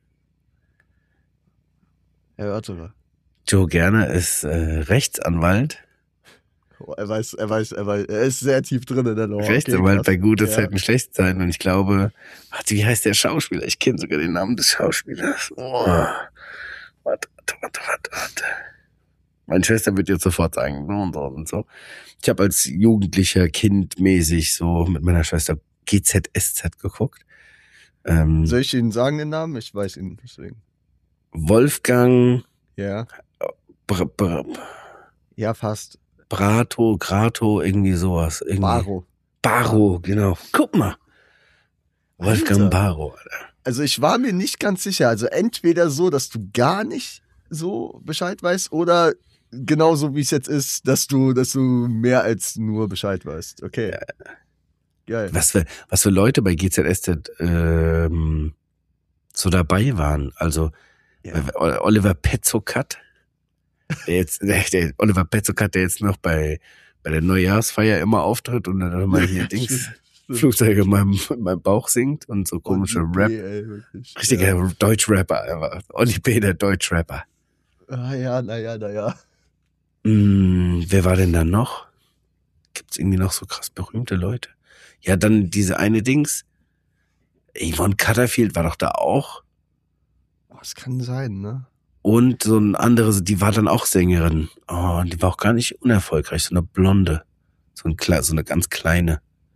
Erörtere. Joe Gerner ist äh, Rechtsanwalt. Oh, er weiß, er weiß, er weiß, er ist sehr tief drin in der Lore. Rechtsanwalt Okay, bei guten ja. Zeiten, schlechten Zeiten. Und ich glaube, warte, wie heißt der Schauspieler? Ich kenne sogar den Namen des Schauspielers. Oh. Warte, warte, warte, warte, warte. Meine Schwester wird jetzt sofort sagen, so und so und so. Ich habe als Jugendlicher kindmäßig so mit meiner Schwester G Z S Z geguckt. Ähm, Soll ich Ihnen sagen den Namen? Ich weiß ihn deswegen. Wolfgang Ja. Br Br Ja, fast. Brato, Grato, irgendwie sowas. Irgendwie. Baro. Baro, genau. Guck mal. Wolfgang Alter. Baro, Alter. Also ich war mir nicht ganz sicher. Also entweder so, dass du gar nicht so Bescheid weißt, oder genauso wie es jetzt ist, dass du, dass du mehr als nur Bescheid weißt. Okay. Geil. Was für, was für Leute bei G Z S Z ähm, so dabei waren. Also Ja. äh, Oliver Petzokat, der jetzt, der, der Oliver Petzokat, der jetzt noch bei bei der Neujahrsfeier immer auftritt und dann immer hier Dings Flugzeuge in meinem, in meinem Bauch singt und so komische Oli B, Rap. ey, wirklich. Richtiger Ja. Deutschrapper einfach. Oli B, der Deutschrapper. Ah ja, naja, naja. Hm, wer war denn da noch? Gibt's irgendwie noch so krass berühmte Leute? Ja, dann diese eine Dings. Yvonne Catterfield war doch da auch. Oh, das kann sein, ne? Und so ein anderes, die war dann auch Sängerin. Oh, und die war auch gar nicht unerfolgreich. So eine Blonde. So, ein, kle- so eine ganz kleine.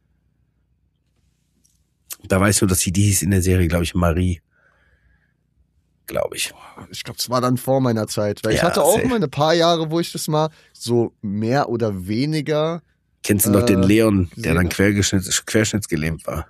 Da weißt du, dass sie die hieß in der Serie, glaube ich, Marie. Glaube ich. Ich glaube, es war dann vor meiner Zeit. Weil ich Ja, hatte auch safe. mal ein paar Jahre, wo ich das mal so mehr oder weniger. Kennst du noch Äh, den Leon, der dann gesehen. quergeschnitts, querschnittsgelähmt war?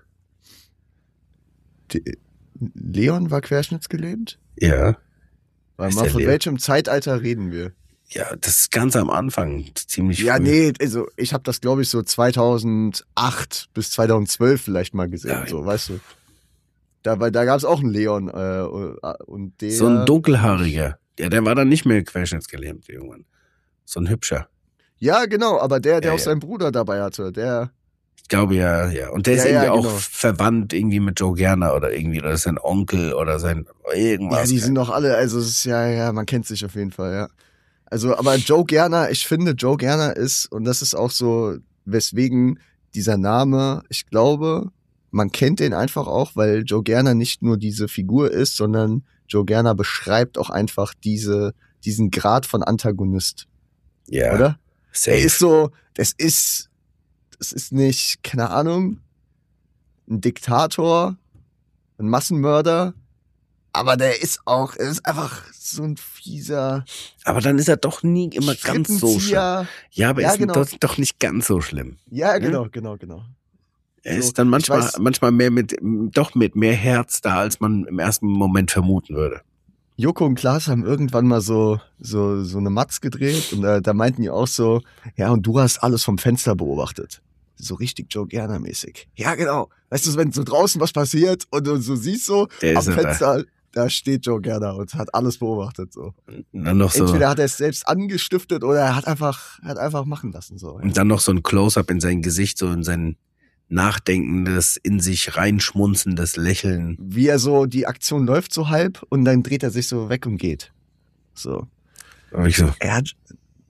Die, Leon war querschnittsgelähmt? Ja. Weil Ist mal der von Leon? welchem Zeitalter reden wir? Ja, das ist ganz am Anfang. Ziemlich Ja, früh. nee, also ich habe das, glaube ich, so zweitausendacht bis zweitausendzwölf vielleicht mal gesehen, Ja, so, weißt du. Da, weil da gab es auch einen Leon äh, und der... So ein dunkelhaariger. Ja, der war dann nicht mehr querschnittsgelähmt irgendwann. So ein hübscher. Ja, genau, aber der, der Ja, auch ja. seinen Bruder dabei hatte, der. Ich glaube ja, ja. Und der ist Ja, ja, irgendwie auch genau. verwandt irgendwie mit Joe Gerner oder irgendwie, oder sein Onkel oder sein irgendwas. Ja, die sind doch alle, also es ist ja, ja, man kennt sich auf jeden Fall, ja. Also, aber Joe Gerner, ich finde, Joe Gerner ist, und das ist auch so, weswegen dieser Name, ich glaube, man kennt den einfach auch, weil Joe Gerner nicht nur diese Figur ist, sondern Joe Gerner beschreibt auch einfach diese, diesen Grad von Antagonist, ja, oder? safe. Er ist so, das ist, das ist nicht, keine Ahnung, ein Diktator, ein Massenmörder, aber der ist auch, er ist einfach so ein fieser Aber dann ist er doch nie immer ganz so schlimm. Strippenzieher. Ja, aber Ja, er ist genau. doch, doch nicht ganz so schlimm. Ja, genau, genau, genau. Er So, ist dann ich manchmal, weiß- manchmal mehr mit, doch mit mehr Herz da, als man im ersten Moment vermuten würde. Joko und Klaas haben irgendwann mal so, so, so eine Matz gedreht und da, da meinten die auch so, ja, und du hast alles vom Fenster beobachtet. So richtig Joe Gerner-mäßig. Ja, genau. Weißt du, wenn so draußen was passiert und du so siehst so, Der am ist ja da. Fenster, da steht Joe Gerner und hat alles beobachtet, so. Und dann noch so, Entweder hat er es selbst angestiftet oder er hat einfach, er hat einfach machen lassen, so. Ja. und dann noch so ein Close-up in sein Gesicht, so in sein nachdenkendes, in sich reinschmunzendes Lächeln. Wie er so, die Aktion läuft so halb und dann dreht er sich so weg und geht. So. Und ich so, Er hat,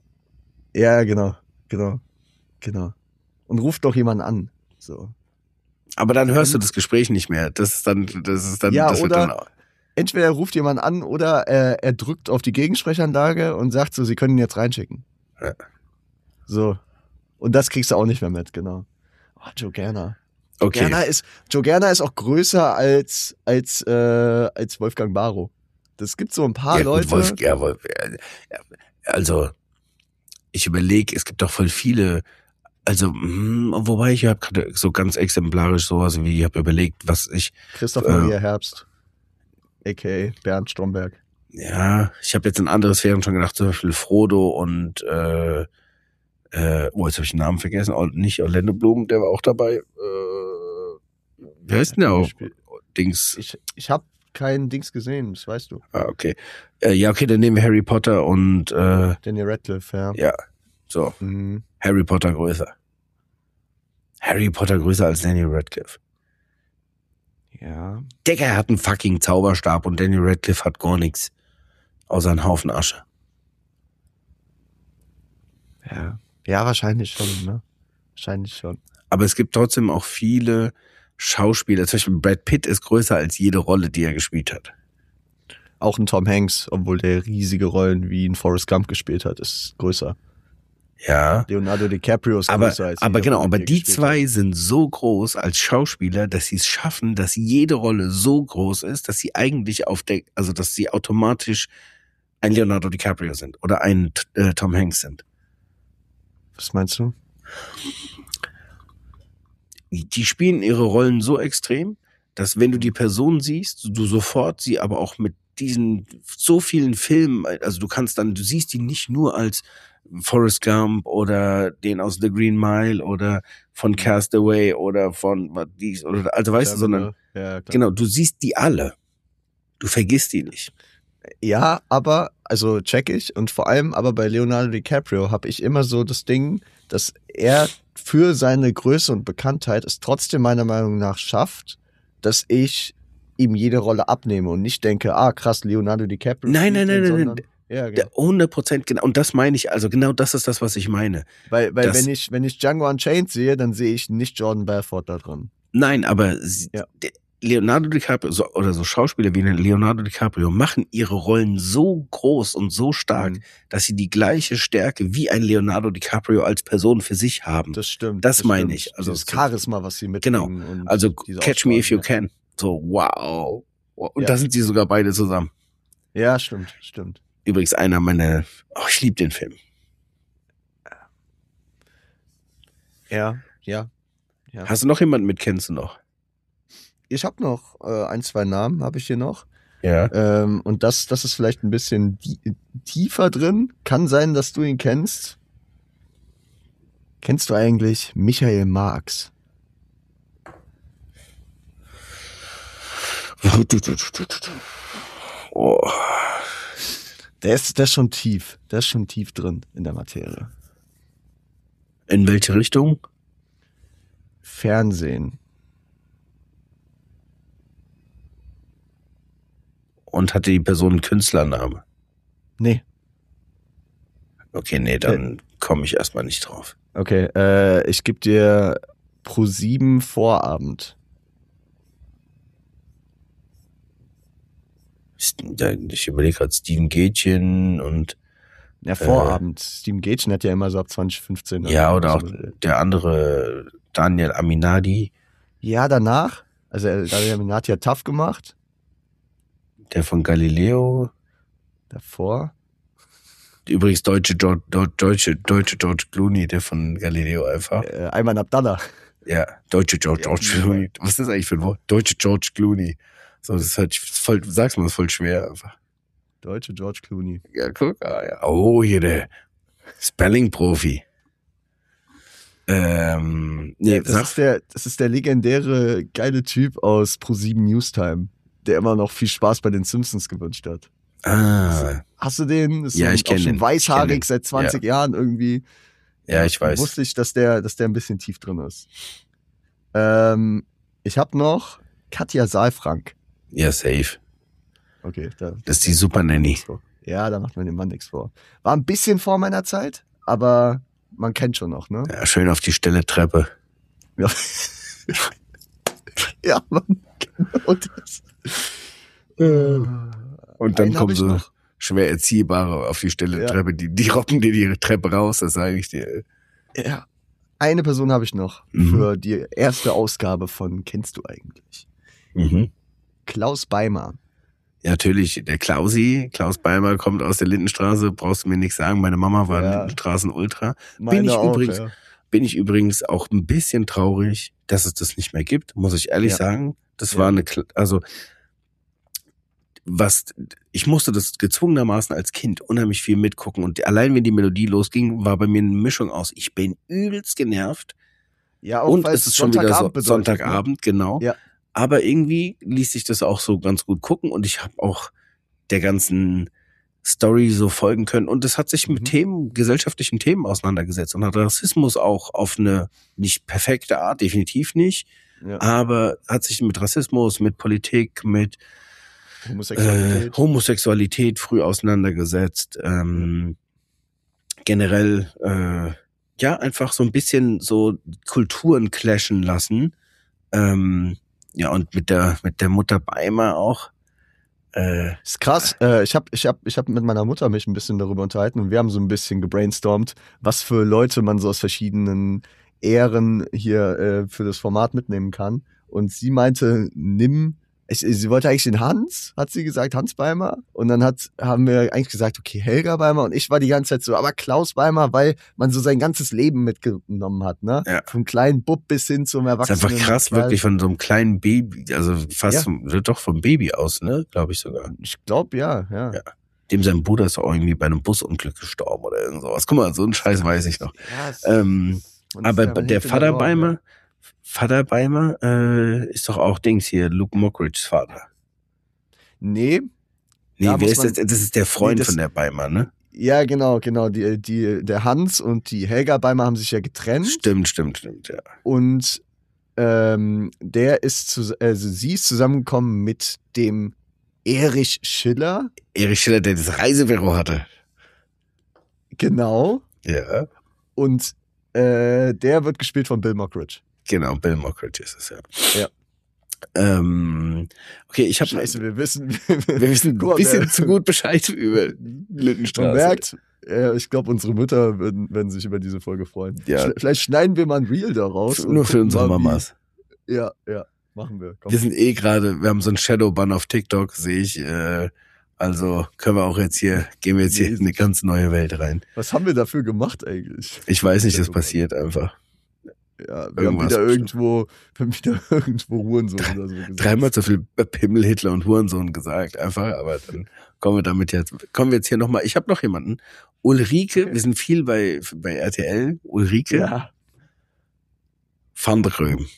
ja, genau, genau, genau. Und ruft doch jemanden an, so. aber dann hörst du das Gespräch nicht mehr. Das ist dann, das ist dann, Ja, das wird oder- dann auch, Entweder er ruft jemanden an oder er, er drückt auf die Gegensprechanlage und sagt so, sie können ihn jetzt reinschicken. Ja. So. Und das kriegst du auch nicht mehr mit, genau. Oh, Joe Gerner. okay. Gerner ist, Joe Gerner ist auch größer als, als, äh, als Wolfgang Barrow. Das gibt so ein paar ja, gut, Leute. Wolf, ja, Wolf, ja, also, ich überlege, es gibt doch voll viele, also, hm, wobei ich habe gerade so ganz exemplarisch sowas wie, ich habe überlegt, was ich, Christoph äh, Maria Herbst. A K A Bernd Stromberg. ja, ich habe jetzt in andere Sphären schon gedacht, zum Beispiel Frodo und, äh, äh, oh, jetzt habe ich den Namen vergessen, Or- nicht Orlando Bloom, der war auch dabei, äh, wie heißt denn der auch? Dings, Ich, ich habe keinen Dings gesehen, das weißt du. ah, okay. Äh, ja, okay, dann nehmen wir Harry Potter und, äh, Daniel Radcliffe, ja. ja, so. Mhm. Harry Potter größer. Harry Potter größer als Daniel Radcliffe. Ja. Digga, er hat einen fucking Zauberstab und Daniel Radcliffe hat gar nichts. Außer einen Haufen Asche. Ja. Ja, wahrscheinlich schon, ne? Wahrscheinlich schon. Aber es gibt trotzdem auch viele Schauspieler. Zum Beispiel Brad Pitt ist größer als jede Rolle, die er gespielt hat. Auch ein Tom Hanks, obwohl der riesige Rollen wie ein Forrest Gump gespielt hat, ist größer. Ja. Leonardo DiCaprio ist Aber, größer als aber jede genau, Rolle, aber er die gespielt zwei hat. sind so groß als Schauspieler, dass sie es schaffen, dass jede Rolle so groß ist, dass sie eigentlich auf der, also dass sie automatisch ein Leonardo DiCaprio sind oder ein äh, Tom Hanks sind. Was meinst du? Die spielen ihre Rollen so extrem, dass wenn du die Person siehst, du sofort sie aber auch mit diesen so vielen Filmen, also du kannst dann, du siehst die nicht nur als Forrest Gump oder den aus The Green Mile oder von Castaway oder von was dies oder also weißt du, sondern ja, klar. genau, du siehst die alle. Du vergisst die nicht. Ja, aber, also check ich. Und vor allem aber bei Leonardo DiCaprio habe ich immer so das Ding, dass er für seine Größe und Bekanntheit es trotzdem meiner Meinung nach schafft, dass ich ihm jede Rolle abnehme und nicht denke, ah krass, Leonardo DiCaprio. Nein, spielt nein, ihn, nein, nein, sondern- Ja, genau. Der hundert Prozent genau, und das meine ich, also genau das ist das, was ich meine. Weil, weil das- wenn ich, wenn ich Django Unchained sehe, dann sehe ich nicht Jordan Belfort da drin. Nein, aber sie- Ja. der- Leonardo DiCaprio so, oder so Schauspieler wie Leonardo DiCaprio machen ihre Rollen so groß und so stark, Mhm. dass sie die gleiche Stärke wie ein Leonardo DiCaprio als Person für sich haben. Das stimmt. Das meine stimmt. ich. Also Dieses so- Charisma, was sie Genau. mitbringen. Und Also diese Catch Me If You Ausstrahlung, Can. So, wow. Und Ja. da sind sie sogar beide zusammen. Ja, ja stimmt, stimmt. Übrigens einer meiner, oh, ich liebe den Film. Ja, ja. Ja. Hast du noch jemanden mit, kennst du noch? Ich habe noch äh, ein, zwei Namen, habe ich hier noch. Ja. Ähm, und das, das ist vielleicht ein bisschen die, tiefer drin. Kann sein, dass du ihn kennst. Kennst du eigentlich Michael Marx? Oh. Der ist, der ist schon tief. Der ist schon tief drin in der Materie. In welche Richtung? Fernsehen. Und hatte die Person einen Künstlername? Nee. Okay, nee, dann komme ich erstmal nicht drauf. Okay, äh, ich gebe dir ProSieben Vorabend. Ich überlege gerade Steven Gätchen und Ja, Vorabend. Äh, Steven Gätchen hat ja immer so ab zwanzig fünfzehn. Ja, oder auch der andere Daniel Aminadi. Ja, danach. Also Daniel Aminadi hat T A F gemacht. Der von Galileo. Davor. Übrigens deutsche George, deutsche, deutsche George Clooney, der von Galileo einfach. Äh, Ayman Abdallah. Ja, deutsche George, George ja, Clooney. Was ist das eigentlich für ein Wort? Deutsche George Clooney. So, das ist halt voll, sag's mal, das ist voll schwer einfach. Deutsche George Clooney. Ja, guck. Ah, ja. Oh, hier der Spelling-Profi. Ähm, nee, das, ist der, das ist der legendäre, geile Typ aus ProSieben Newstime, der immer noch viel Spaß bei den Simpsons gewünscht hat. Ah. Hast du den? Ist ja, so ich kenne den. Weißhaarig seit zwanzig ja. Jahren irgendwie. Ja, ich weiß. Wusste ich, dass der, dass der ein bisschen tief drin ist. Ähm, ich habe noch Katja Saalfrank. Ja, safe. Okay. Da, das ist die Super Nanny. Ja, da macht man dem Mann nichts vor. War ein bisschen vor meiner Zeit, aber man kennt schon noch, ne? Ja, schön auf die stille Treppe. Ja, ja man, genau das. Und dann Einen kommen so noch. schwer Erziehbare auf die stille ja. Treppe. Die, die rocken dir die Treppe raus, das sage ich dir. Ja. Eine Person habe ich noch mhm. für die erste Ausgabe von Kennst du eigentlich? Mhm. Klaus Beimer. Ja, natürlich, der Klausi, Klaus Beimer kommt aus der Lindenstraße, brauchst du mir nichts sagen, meine Mama war ja. Lindenstraßen-Ultra. Meine bin ich auch, übrigens, ja. bin ich übrigens auch ein bisschen traurig, dass es das nicht mehr gibt, muss ich ehrlich ja. sagen. Das ja. war eine, also, was, ich musste das gezwungenermaßen als Kind unheimlich viel mitgucken und allein wenn die Melodie losging, war bei mir eine Mischung aus, ich bin übelst genervt. Ja, auch und es ist schon wieder so, bedeutet, Sonntagabend, ne? genau. Ja. Aber irgendwie ließ sich das auch so ganz gut gucken und ich habe auch der ganzen Story so folgen können. Und es hat sich mit mhm. Themen, gesellschaftlichen Themen auseinandergesetzt und hat Rassismus auch auf eine nicht perfekte Art, definitiv nicht, ja. aber hat sich mit Rassismus, mit Politik, mit Homosexualität, äh, Homosexualität früh auseinandergesetzt. Ähm, generell, äh, ja, einfach so ein bisschen so Kulturen clashen lassen. Ähm, Ja, und mit der mit der Mutter Beimer auch. Äh, ist krass. Äh, ich habe ich hab, ich hab mit meiner Mutter mich ein bisschen darüber unterhalten und wir haben so ein bisschen gebrainstormt, was für Leute man so aus verschiedenen Ehren hier äh, für das Format mitnehmen kann. Und sie meinte, nimm, ich, sie wollte eigentlich den Hans, hat sie gesagt, Hans Beimer. Und dann hat, haben wir eigentlich gesagt, okay, Helga Beimer. Und ich war die ganze Zeit so, aber Klaus Beimer, weil man so sein ganzes Leben mitgenommen hat, ne? Ja. Vom kleinen Bub bis hin zum Erwachsenen. Ist einfach krass, Weil, wirklich von so einem kleinen Baby, also fast Ja. vom, doch vom Baby aus, ne? Glaube ich sogar. Ich glaube, ja, ja. Ja. Dem sein Bruder ist auch irgendwie bei einem Busunglück gestorben oder irgend sowas. Guck mal, so einen Scheiß weiß ich noch. Ja, es- Ähm, und aber ja, man der hilft ihm Vater dann auch, Beimer, ja. Vater Beimer äh, ist doch auch Dings hier, Luke Mockridge's Vater. Nee, Nee, Da wer muss ist man- das? Das ist der Freund Nee, das- von der Beimer, ne? ja, genau, genau. Die, die, der Hans und die Helga Beimer haben sich ja getrennt. Stimmt, stimmt, stimmt, ja. Und ähm, der ist, zu, also sie ist zusammengekommen mit dem Erich Schiller. Erich Schiller, der das Reisebüro hatte. Genau. Ja. Und äh, der wird gespielt von Bill Mockridge. Genau, Bill Mockridge ist es, ja. Ja. Ähm, okay, ich habe Scheiße, wir wissen. wir wissen ein Guck mal, bisschen der- zu gut Bescheid über Lindenstraße. Man merkt, äh, ich glaube, unsere Mütter würden, werden sich über diese Folge freuen. Ja. Sch- Vielleicht schneiden wir mal ein Reel daraus. und Nur für gucken unsere mal, wie- Mamas. Ja, ja, machen wir. Komm. Wir sind eh gerade, wir haben so einen Shadowban auf TikTok, sehe ich. Äh, also können wir auch jetzt hier, gehen wir jetzt hier in eine ganz neue Welt rein. Was haben wir dafür gemacht eigentlich? Ich weiß nicht, das Shadowban. passiert einfach. Ja, wir Irgendwas haben wieder bestimmt. irgendwo, wir haben wieder irgendwo Hurensohn oder so gesagt. Dreimal so viel Pimmel, Hitler und Hurensohn gesagt, einfach. Aber dann kommen wir damit jetzt, kommen wir jetzt hier nochmal. Ich habe noch jemanden. Ulrike, wir sind viel bei, bei R T L. Ulrike Ja, van der Gröben.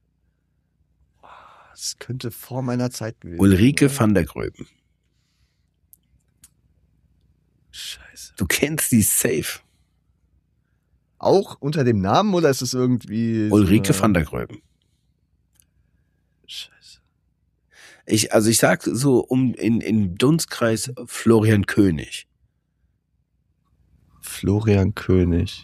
das könnte vor meiner Zeit gewesen Ulrike sein. van der Gröben. Scheiße. Du kennst die safe. Auch unter dem Namen oder ist es irgendwie... Ulrike so van der Gröben. Scheiße. Ich, also ich sag so um in, in Dunstkreis Florian König. Florian König.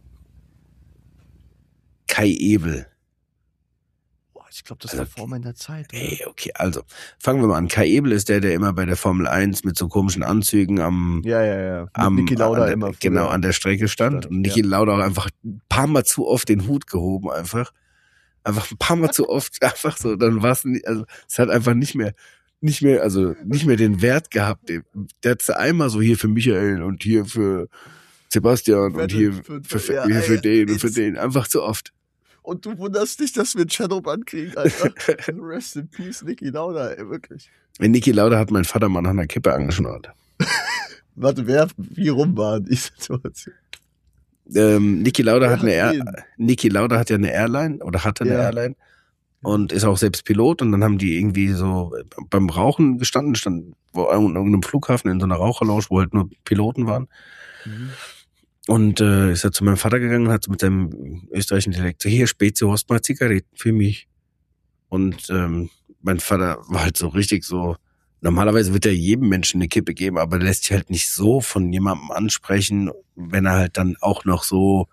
Kai Ebel. Boah, ich glaube, das Also, war vor meiner Zeit. Oder? Ey, okay, also fangen wir mal an. Kai Ebel ist der, der immer bei der Formel eins mit so komischen Anzügen am, Ja, ja, ja. Mit am Niki Lauda an der, immer. genau früher. an der Strecke stand. stand, Und Niki Lauda auch einfach ein paar Mal zu oft den Hut gehoben einfach. Einfach ein paar Mal zu oft, einfach so. Dann war es, also es hat einfach nicht mehr, nicht mehr, also nicht mehr den Wert gehabt. Der hat einmal so hier für Michael und hier für Sebastian und hier für, für, für, ja, hier für ja, den und für jetzt- den. Einfach zu oft. Und du wunderst dich, dass wir einen Shadowban kriegen, Alter. Rest in Peace, Niki Lauda, ey, wirklich. Niki Lauda hat mein Vater mal nach einer Kippe angeschnurrt. Warte, wer, wie rum war die Situation? Ähm, Niki Lauda Wer hat eine hat Air, wen? Niki Lauda hat ja eine Airline oder hatte eine Ja. Airline und ist auch selbst Pilot und dann haben die irgendwie so beim Rauchen gestanden, stand wo an irgendeinem Flughafen in so einer Raucherlounge, wo halt nur Piloten waren. Mhm. Und äh, ist er zu meinem Vater gegangen und hat so mit seinem österreichischen Dialekt so, hier, Spezi, hast mal Zigaretten für mich. Und ähm, mein Vater war halt so richtig so, normalerweise wird er jedem Menschen eine Kippe geben, aber der lässt sich halt nicht so von jemandem ansprechen, wenn er halt dann auch noch so,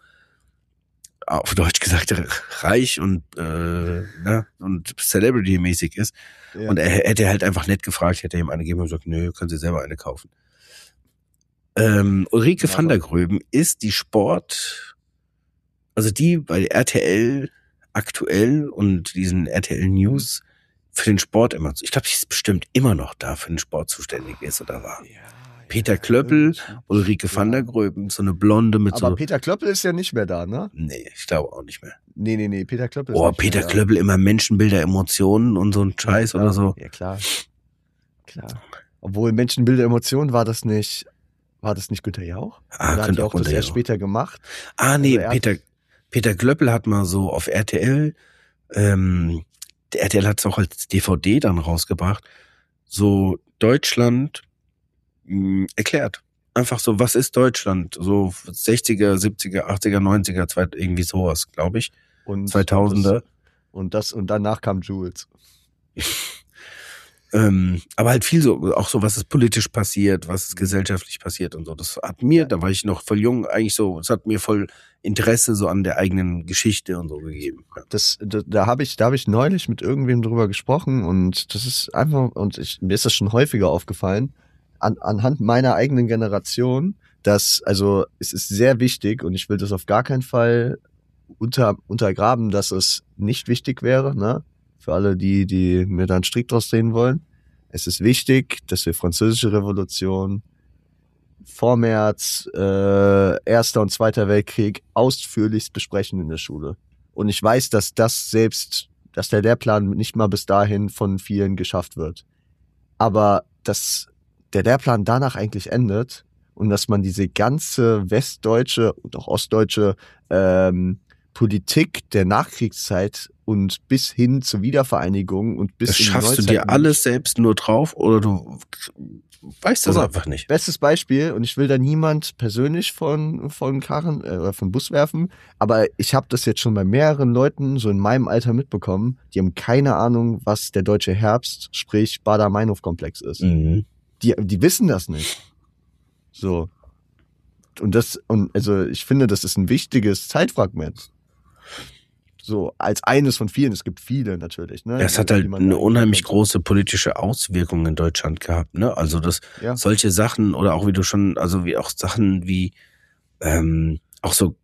auf Deutsch gesagt, reich und äh, ne, und Celebrity-mäßig ist. Ja. Und er hätte halt einfach nett gefragt, hätte ihm eine gegeben und gesagt, nö, können Sie selber eine kaufen. Ähm, Ulrike Ja, van der aber- Gröben ist die Sport, also die bei R T L aktuell und diesen R T L News für den Sport immer, ich glaube, sie ist bestimmt immer noch da für den Sport zuständig ist oder war. Ja, Peter ja, Klöppel, irgendwie. Ulrike van Ja. der Gröben, so eine Blonde mit Aber so, Peter Klöppel ist ja nicht mehr da, ne? nee, ich glaube auch nicht mehr. Nee, nee, nee, Peter Klöppel ist Oh, nicht Peter mehr da. Klöppel immer Menschenbilder, Emotionen und so ein Scheiß ja, oder so. Ja, klar. Klar. Obwohl Menschenbilder, Emotionen war das nicht, war das nicht Günther Jauch? Ah, Oder hat könnte er auch auch das Günther erst Jauch. später gemacht? Ah, nee, Also er hat- Peter, Peter Klöppel hat mal so auf R T L, ähm, der R T L hat es auch als D V D dann rausgebracht, so Deutschland mh, erklärt. Einfach so, was ist Deutschland? So sechziger, siebziger, achtziger, neunziger, zweit- irgendwie sowas, glaube ich. Und zweitausender. Das, und das, und danach kam Jules. Ähm, aber halt viel so, auch so, was ist politisch passiert, was ist gesellschaftlich passiert und so. Das hat mir, da war ich noch voll jung, eigentlich so, es hat mir voll Interesse so an der eigenen Geschichte und so gegeben. Ja. Das, da, da habe ich, da habe ich neulich mit irgendwem drüber gesprochen und das ist einfach, und ich, mir ist das schon häufiger aufgefallen, an, anhand meiner eigenen Generation, dass, also es ist sehr wichtig und ich will das auf gar keinen Fall unter, untergraben, dass es nicht wichtig wäre, ne? Für alle die, die mir da einen Strick draus drehen wollen. Es ist wichtig, dass wir Französische Revolution, Vormärz, äh, Erster und Zweiter Weltkrieg ausführlichst besprechen in der Schule. Und ich weiß, dass das selbst, dass der Lehrplan nicht mal bis dahin von vielen geschafft wird. Aber dass der Lehrplan danach eigentlich endet und dass man diese ganze westdeutsche und auch ostdeutsche ähm, Politik der Nachkriegszeit und bis hin zur Wiedervereinigung und bis Das in die schaffst du Neuzeit dir alles selbst nur drauf oder du weißt das Guck mal, einfach nicht. Bestes Beispiel, und ich will da niemand persönlich von, von Karren äh, oder von Bus werfen, aber ich habe das jetzt schon bei mehreren Leuten so in meinem Alter mitbekommen, die haben keine Ahnung, was der deutsche Herbst, sprich Baader-Meinhof-Komplex ist. Mhm. Die, die wissen das nicht. So. Und das, und also ich finde, das ist ein wichtiges Zeitfragment. So, als eines von vielen, es gibt viele natürlich. Ne, Ja, es hat die halt man eine da- unheimlich große politische Auswirkung in Deutschland gehabt, ne? Also das Ja. solche Sachen oder auch wie du schon, also wie auch Sachen wie ähm, auch so,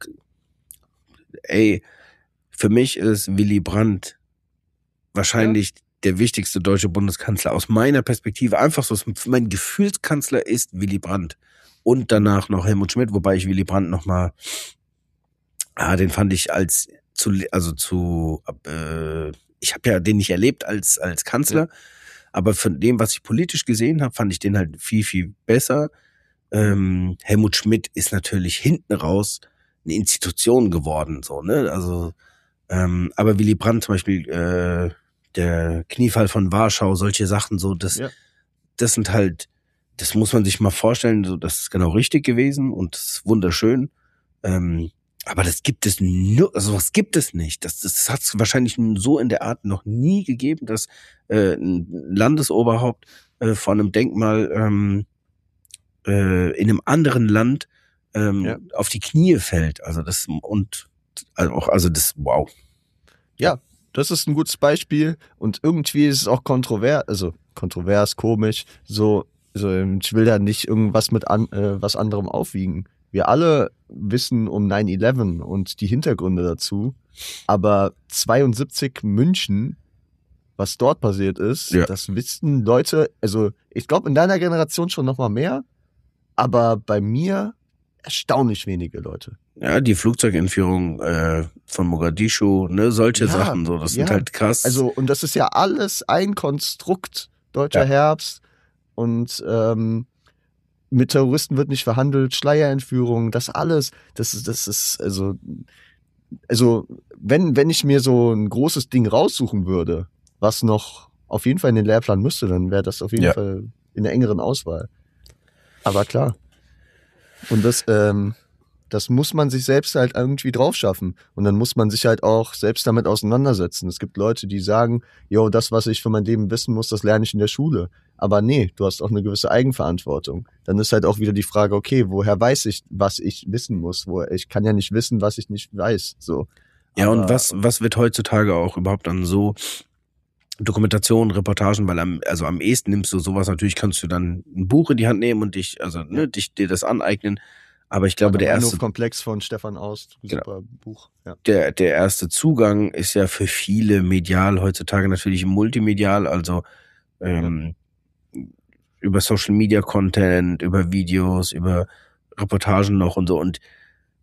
ey, für mich ist Willy Brandt wahrscheinlich der wichtigste deutsche Bundeskanzler aus meiner Perspektive. Einfach so, mein Gefühlskanzler ist Willy Brandt und danach noch Helmut Schmidt, wobei ich Willy Brandt noch mal, ah, den fand ich als zu, also zu, äh, ich habe ja den nicht erlebt als als Kanzler, Ja. aber von dem, was ich politisch gesehen habe, fand ich den halt viel, viel besser. Ähm, Helmut Schmidt ist natürlich hinten raus eine Institution geworden, so, ne? Also, ähm, aber Willy Brandt zum Beispiel, äh, der Kniefall von Warschau, solche Sachen, so, das, Ja. das sind halt das muss man sich mal vorstellen, so, das ist genau richtig gewesen und das ist wunderschön. Ähm, aber das gibt es nur, also was gibt es nicht. Das, das hat es wahrscheinlich so in der Art noch nie gegeben, dass äh, ein Landesoberhaupt äh, von einem Denkmal ähm, äh, in einem anderen Land ähm, Ja. auf die Knie fällt. Also das und also auch, also das, wow. Ja, das ist ein gutes Beispiel und irgendwie ist es auch kontrovers, also kontrovers, komisch, so, so ich will da nicht irgendwas mit an, äh, was anderem aufwiegen. Wir alle wissen um neun elf und die Hintergründe dazu, aber zweiundsiebzig München, was dort passiert ist, Ja. das wissen Leute, also ich glaube in deiner Generation schon noch mal mehr, aber bei mir erstaunlich wenige Leute. Ja, die Flugzeugentführung äh, von Mogadischu, ne, solche Ja, Sachen, so, das ja. sind halt krass. Also, und das ist ja alles ein Konstrukt, deutscher Ja. Herbst und ähm, mit Terroristen wird nicht verhandelt, Schleierentführung, das alles, das ist, das ist, also, also, wenn, wenn ich mir so ein großes Ding raussuchen würde, was noch auf jeden Fall in den Lehrplan müsste, dann wäre das auf jeden Ja. Fall in der engeren Auswahl. Aber klar. Und das, ähm, das muss man sich selbst halt irgendwie drauf schaffen. Und dann muss man sich halt auch selbst damit auseinandersetzen. Es gibt Leute, die sagen, yo, das, was ich für mein Leben wissen muss, das lerne ich in der Schule. Aber nee, du hast auch eine gewisse Eigenverantwortung. Dann ist halt auch wieder die Frage, okay, woher weiß ich, was ich wissen muss? Wo, ich kann ja nicht wissen, was ich nicht weiß. So. Ja, Aber- und was, was wird heutzutage auch überhaupt an so Dokumentationen, Reportagen, weil am, also am ehesten nimmst du sowas, natürlich kannst du dann ein Buch in die Hand nehmen und dich, also, ne, dich, dir das aneignen. Aber ich glaube, der erste, Komplex von Stefan Aust, Genau. super Buch. Ja. der, der erste Zugang ist ja für viele medial heutzutage natürlich multimedial, also, ähm, über Social Media Content, über Videos, über Reportagen noch und so und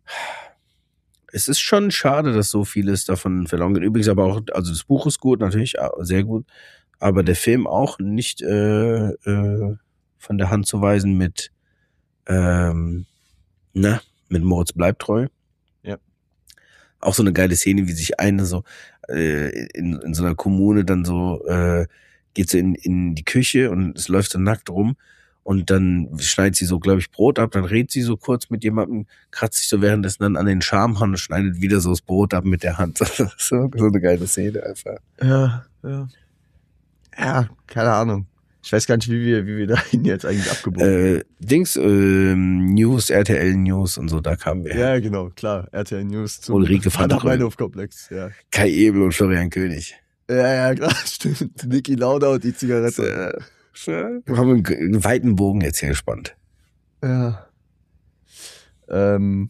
es ist schon schade, dass so vieles davon verloren geht. Übrigens aber auch, also das Buch ist gut, natürlich sehr gut, aber der Film auch nicht äh, äh, von der Hand zu weisen mit ähm, na, mit Moritz bleibt treu. Ja. Auch so eine geile Szene, wie sich eine so äh, in, in so einer Kommune dann so äh, geht so in, in die Küche und es läuft so nackt rum und dann schneidet sie so, glaube ich, Brot ab, dann redet sie so kurz mit jemandem, kratzt sich so währenddessen dann an den Schamhahn und schneidet wieder so das Brot ab mit der Hand. so, so eine geile Szene einfach. Ja, ja. Ja, keine Ahnung. Ich weiß gar nicht, wie wir, wie wir dahin jetzt eigentlich abgebogen Äh, Dings, ähm, News, R T L News und so, da kamen wir. Ja, genau, klar. R T L News zum Ulrike van der Röhl. Meinhof-Komplex, ja. Kai Ebel und Florian König. Ja, ja, klar, stimmt. Niki Lauda und die Zigarette. Äh, Wir haben einen, einen weiten Bogen jetzt hier gespannt. Ja. Ähm.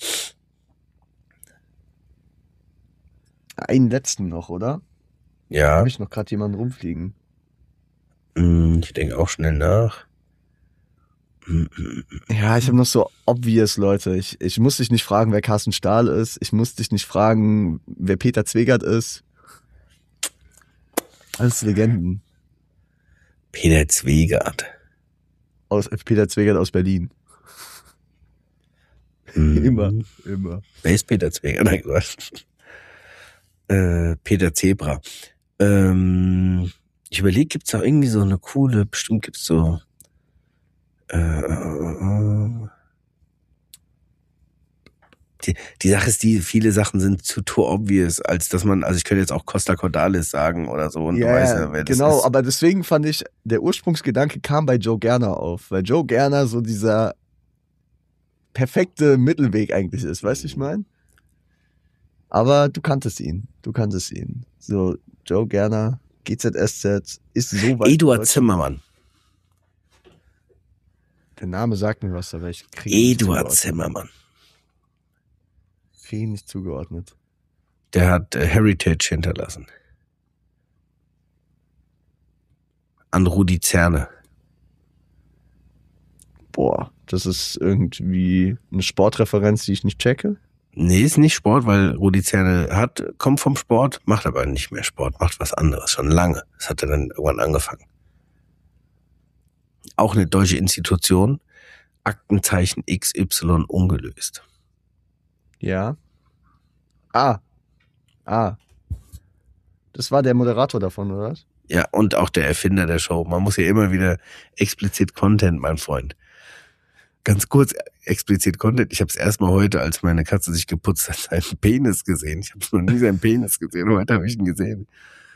Einen letzten noch, oder? Ja, Habe ich noch gerade jemanden rumfliegen? mh, ich denke auch schnell nach. Mm, mm, Ja, ich habe noch so obvious Leute. Ich, ich muss dich nicht fragen, wer Carsten Stahl ist. Ich muss dich nicht fragen, wer Peter Zwegert ist. Alles Legenden. Peter Zwegert. Aus, Peter Zwegert aus Berlin. Mhm. Immer, immer. Wer ist Peter Zwegert? Nein, Quatsch. äh, Peter Zebra. Ähm, ich überlege, gibt's da irgendwie so eine coole, bestimmt gibt's so äh, äh, die, die Sache ist, die viele Sachen sind zu too obvious, als dass man, also ich könnte jetzt auch Costa Cordalis sagen oder so und Ja, du weißt ja, wer das genau, ist. aber deswegen fand ich, der Ursprungsgedanke kam bei Joe Gerner auf, weil Joe Gerner so dieser perfekte Mittelweg eigentlich ist, weißt du, ich meine? Aber du kanntest ihn, du kanntest ihn. So, Joe Gerner, G Z S Z, ist so weit. Eduard deutsch. Zimmermann. Der Name sagt mir was, aber ich kriege ihn nicht Eduard zugeordnet. Zimmermann. Kriege ihn nicht zugeordnet. Der hat äh, Heritage hinterlassen. An Rudi Zerne. Boah, das ist irgendwie eine Sportreferenz, die ich nicht checke. Nee, ist nicht Sport, weil Rudi Zerne hat, kommt vom Sport, macht aber nicht mehr Sport, macht was anderes, schon lange. Das hat er dann irgendwann angefangen. Auch eine deutsche Institution, Aktenzeichen X Y ungelöst. Ja. Ah. Ah. Das war der Moderator davon, oder was? Ja, und auch der Erfinder der Show. Man muss ja immer wieder explizit Content, mein Freund. Ganz kurz, explizit Content. Ich habe es erstmal heute, als meine Katze sich geputzt hat, seinen Penis gesehen. Ich habe noch nie seinen Penis gesehen. Heute habe ich ihn gesehen.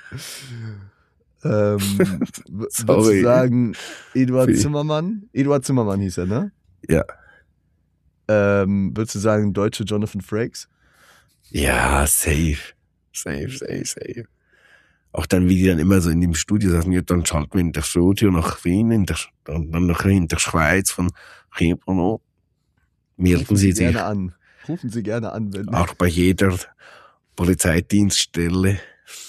Ähm, w- würdest Sorry. du sagen, Eduard Wie? Zimmermann? Eduard Zimmermann hieß er, ne? Ja. Ähm, würdest du sagen, deutsche Jonathan Frakes? Ja, safe. Safe, safe, safe. Auch dann, wie die dann immer so in dem Studio saßen, ja, dann schalten wir in das Studio nach Wien, in der, dann, dann noch in der Schweiz von Rebrunot. Melden Rufen Sie Sie sich gerne an. Rufen Sie gerne an, wenn auch bei jeder Polizeidienststelle.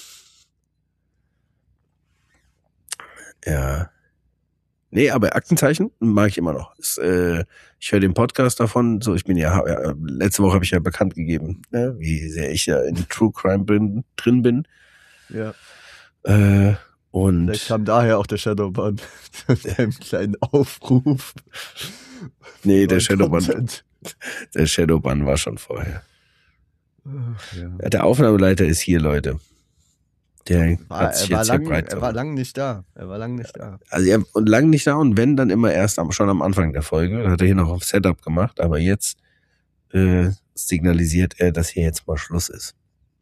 Ja. Nee, aber Aktenzeichen mag ich immer noch. Das, äh, ich höre den Podcast davon. So, ich bin ja, ja letzte Woche habe ich ja bekannt gegeben, ne, wie sehr ich ja in True Crime bin, drin bin. Ja. Äh, und Vielleicht kam daher auch der Shadowban mit einem kleinen Aufruf. nee, der Neuen Shadowban, Content. der Shadowban war schon vorher. Ach, ja. Ja, der Aufnahmeleiter ist hier, Leute. Der War, hat sich er, war jetzt hier lang, breit. er war lang nicht da. Er war lang nicht da. Also er und lang nicht da und wenn, dann immer erst am, schon am Anfang der Folge. Da hat er hier noch auf Setup gemacht, aber jetzt äh, signalisiert er, dass hier jetzt mal Schluss ist.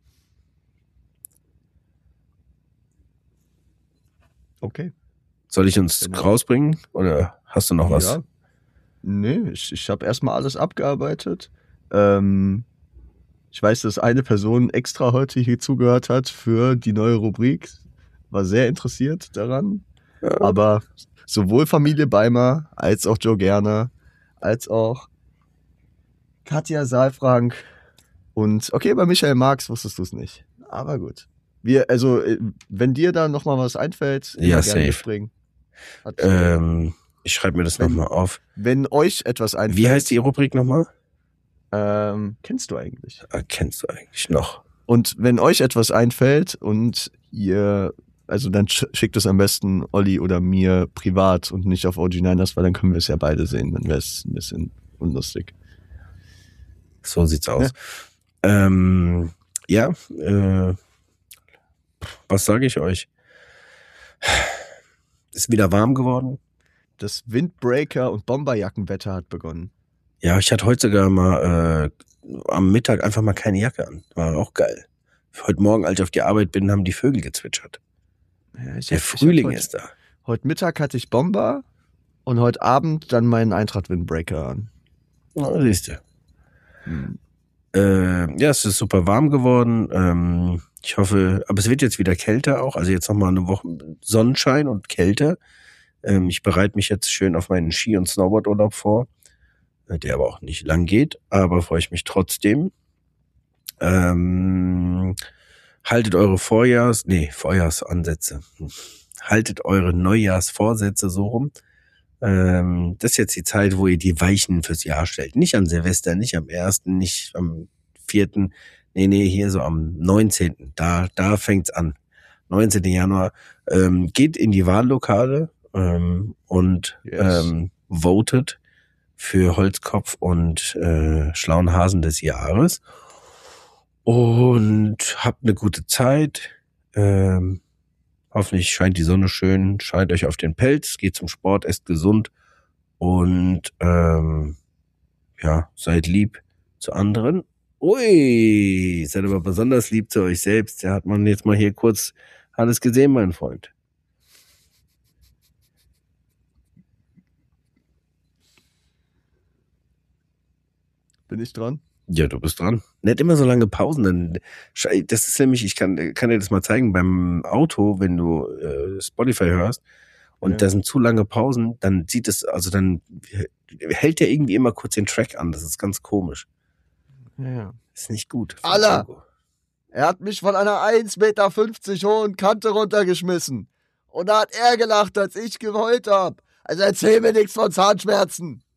Okay. Soll ich uns Genau. rausbringen oder hast du noch was? Ja. Nee, ich, ich habe erstmal alles abgearbeitet. Ähm, ich weiß, dass eine Person extra heute hier zugehört hat für die neue Rubrik. War sehr interessiert daran. Ja. Aber sowohl Familie Beimer als auch Joe Gerner, als auch Katja Saalfrank und okay, bei Michael Marx wusstest du es nicht. Aber gut. Wir, also, äh, wenn dir da nochmal was einfällt, immer Ja, gerne safe. mitbringen. Hat, Ähm, ich schreibe mir das Wenn- nochmal auf. Wenn euch etwas einfällt. Wie heißt die Rubrik nochmal? Ähm, kennst du eigentlich? Ah, kennst du eigentlich noch? Und wenn euch etwas einfällt und ihr, also dann sch- schickt es am besten Olli oder mir privat und nicht auf O G Niners, weil dann können wir es ja beide sehen. Dann wäre es ein bisschen unlustig. So sieht's aus. Ähm, ja, äh, was sage ich euch? Ist wieder warm geworden. Das Windbreaker- und Bomberjackenwetter hat begonnen. Ja, ich hatte heute sogar mal äh, am Mittag einfach mal keine Jacke an. War auch geil. Heute Morgen, als ich auf die Arbeit bin, haben die Vögel gezwitschert. Ja, ich Der hab- ich hab Frühling heute, ist da. Heute Mittag hatte ich Bomber und heute Abend dann meinen Eintracht-Windbreaker an. Na, siehst du. Hm. Äh, ja, es ist super warm geworden. Ähm, ich hoffe, aber es wird jetzt wieder kälter auch. Also jetzt nochmal eine Woche Sonnenschein und kälter. Ähm, ich bereite mich jetzt schön auf meinen Ski- und Snowboardurlaub vor, äh, der aber auch nicht lang geht, aber freue ich mich trotzdem. Ähm, haltet eure Vorjahrs, nee, Vorjahrsansätze. Hm. Haltet eure Neujahrsvorsätze so rum. Ähm, das ist jetzt die Zeit, wo ihr die Weichen fürs Jahr stellt. Nicht an Silvester, nicht am ersten, nicht am vierten. Nee, nee, hier so am neunzehnten. Da, da fängt's an. neunzehnten Januar. Ähm, geht in die Wahllokale ähm, und Yes. ähm, votet für Holzkopf und äh, schlauen Hasen des Jahres. Und habt eine gute Zeit. Ähm, hoffentlich scheint die Sonne schön, scheint euch auf den Pelz, geht zum Sport, esst gesund und ähm, ja, seid lieb zu anderen. Ui, seid aber besonders lieb zu euch selbst. Da hat man jetzt mal hier kurz alles gesehen, mein Freund. Bin ich dran? Ja, du bist dran. Nicht immer so lange Pausen, dann schei- das ist nämlich, ich kann, kann dir das mal zeigen, beim Auto, wenn du äh, Spotify hörst und Ja. da sind zu lange Pausen, dann sieht es, also dann hält der irgendwie immer kurz den Track an. Das ist ganz komisch. Ja. Ist nicht gut. Alla! Er hat mich von einer eins Meter fünfzig hohen Kante runtergeschmissen. Und da hat er gelacht, als ich geheult hab. Also erzähl mir nichts von Zahnschmerzen.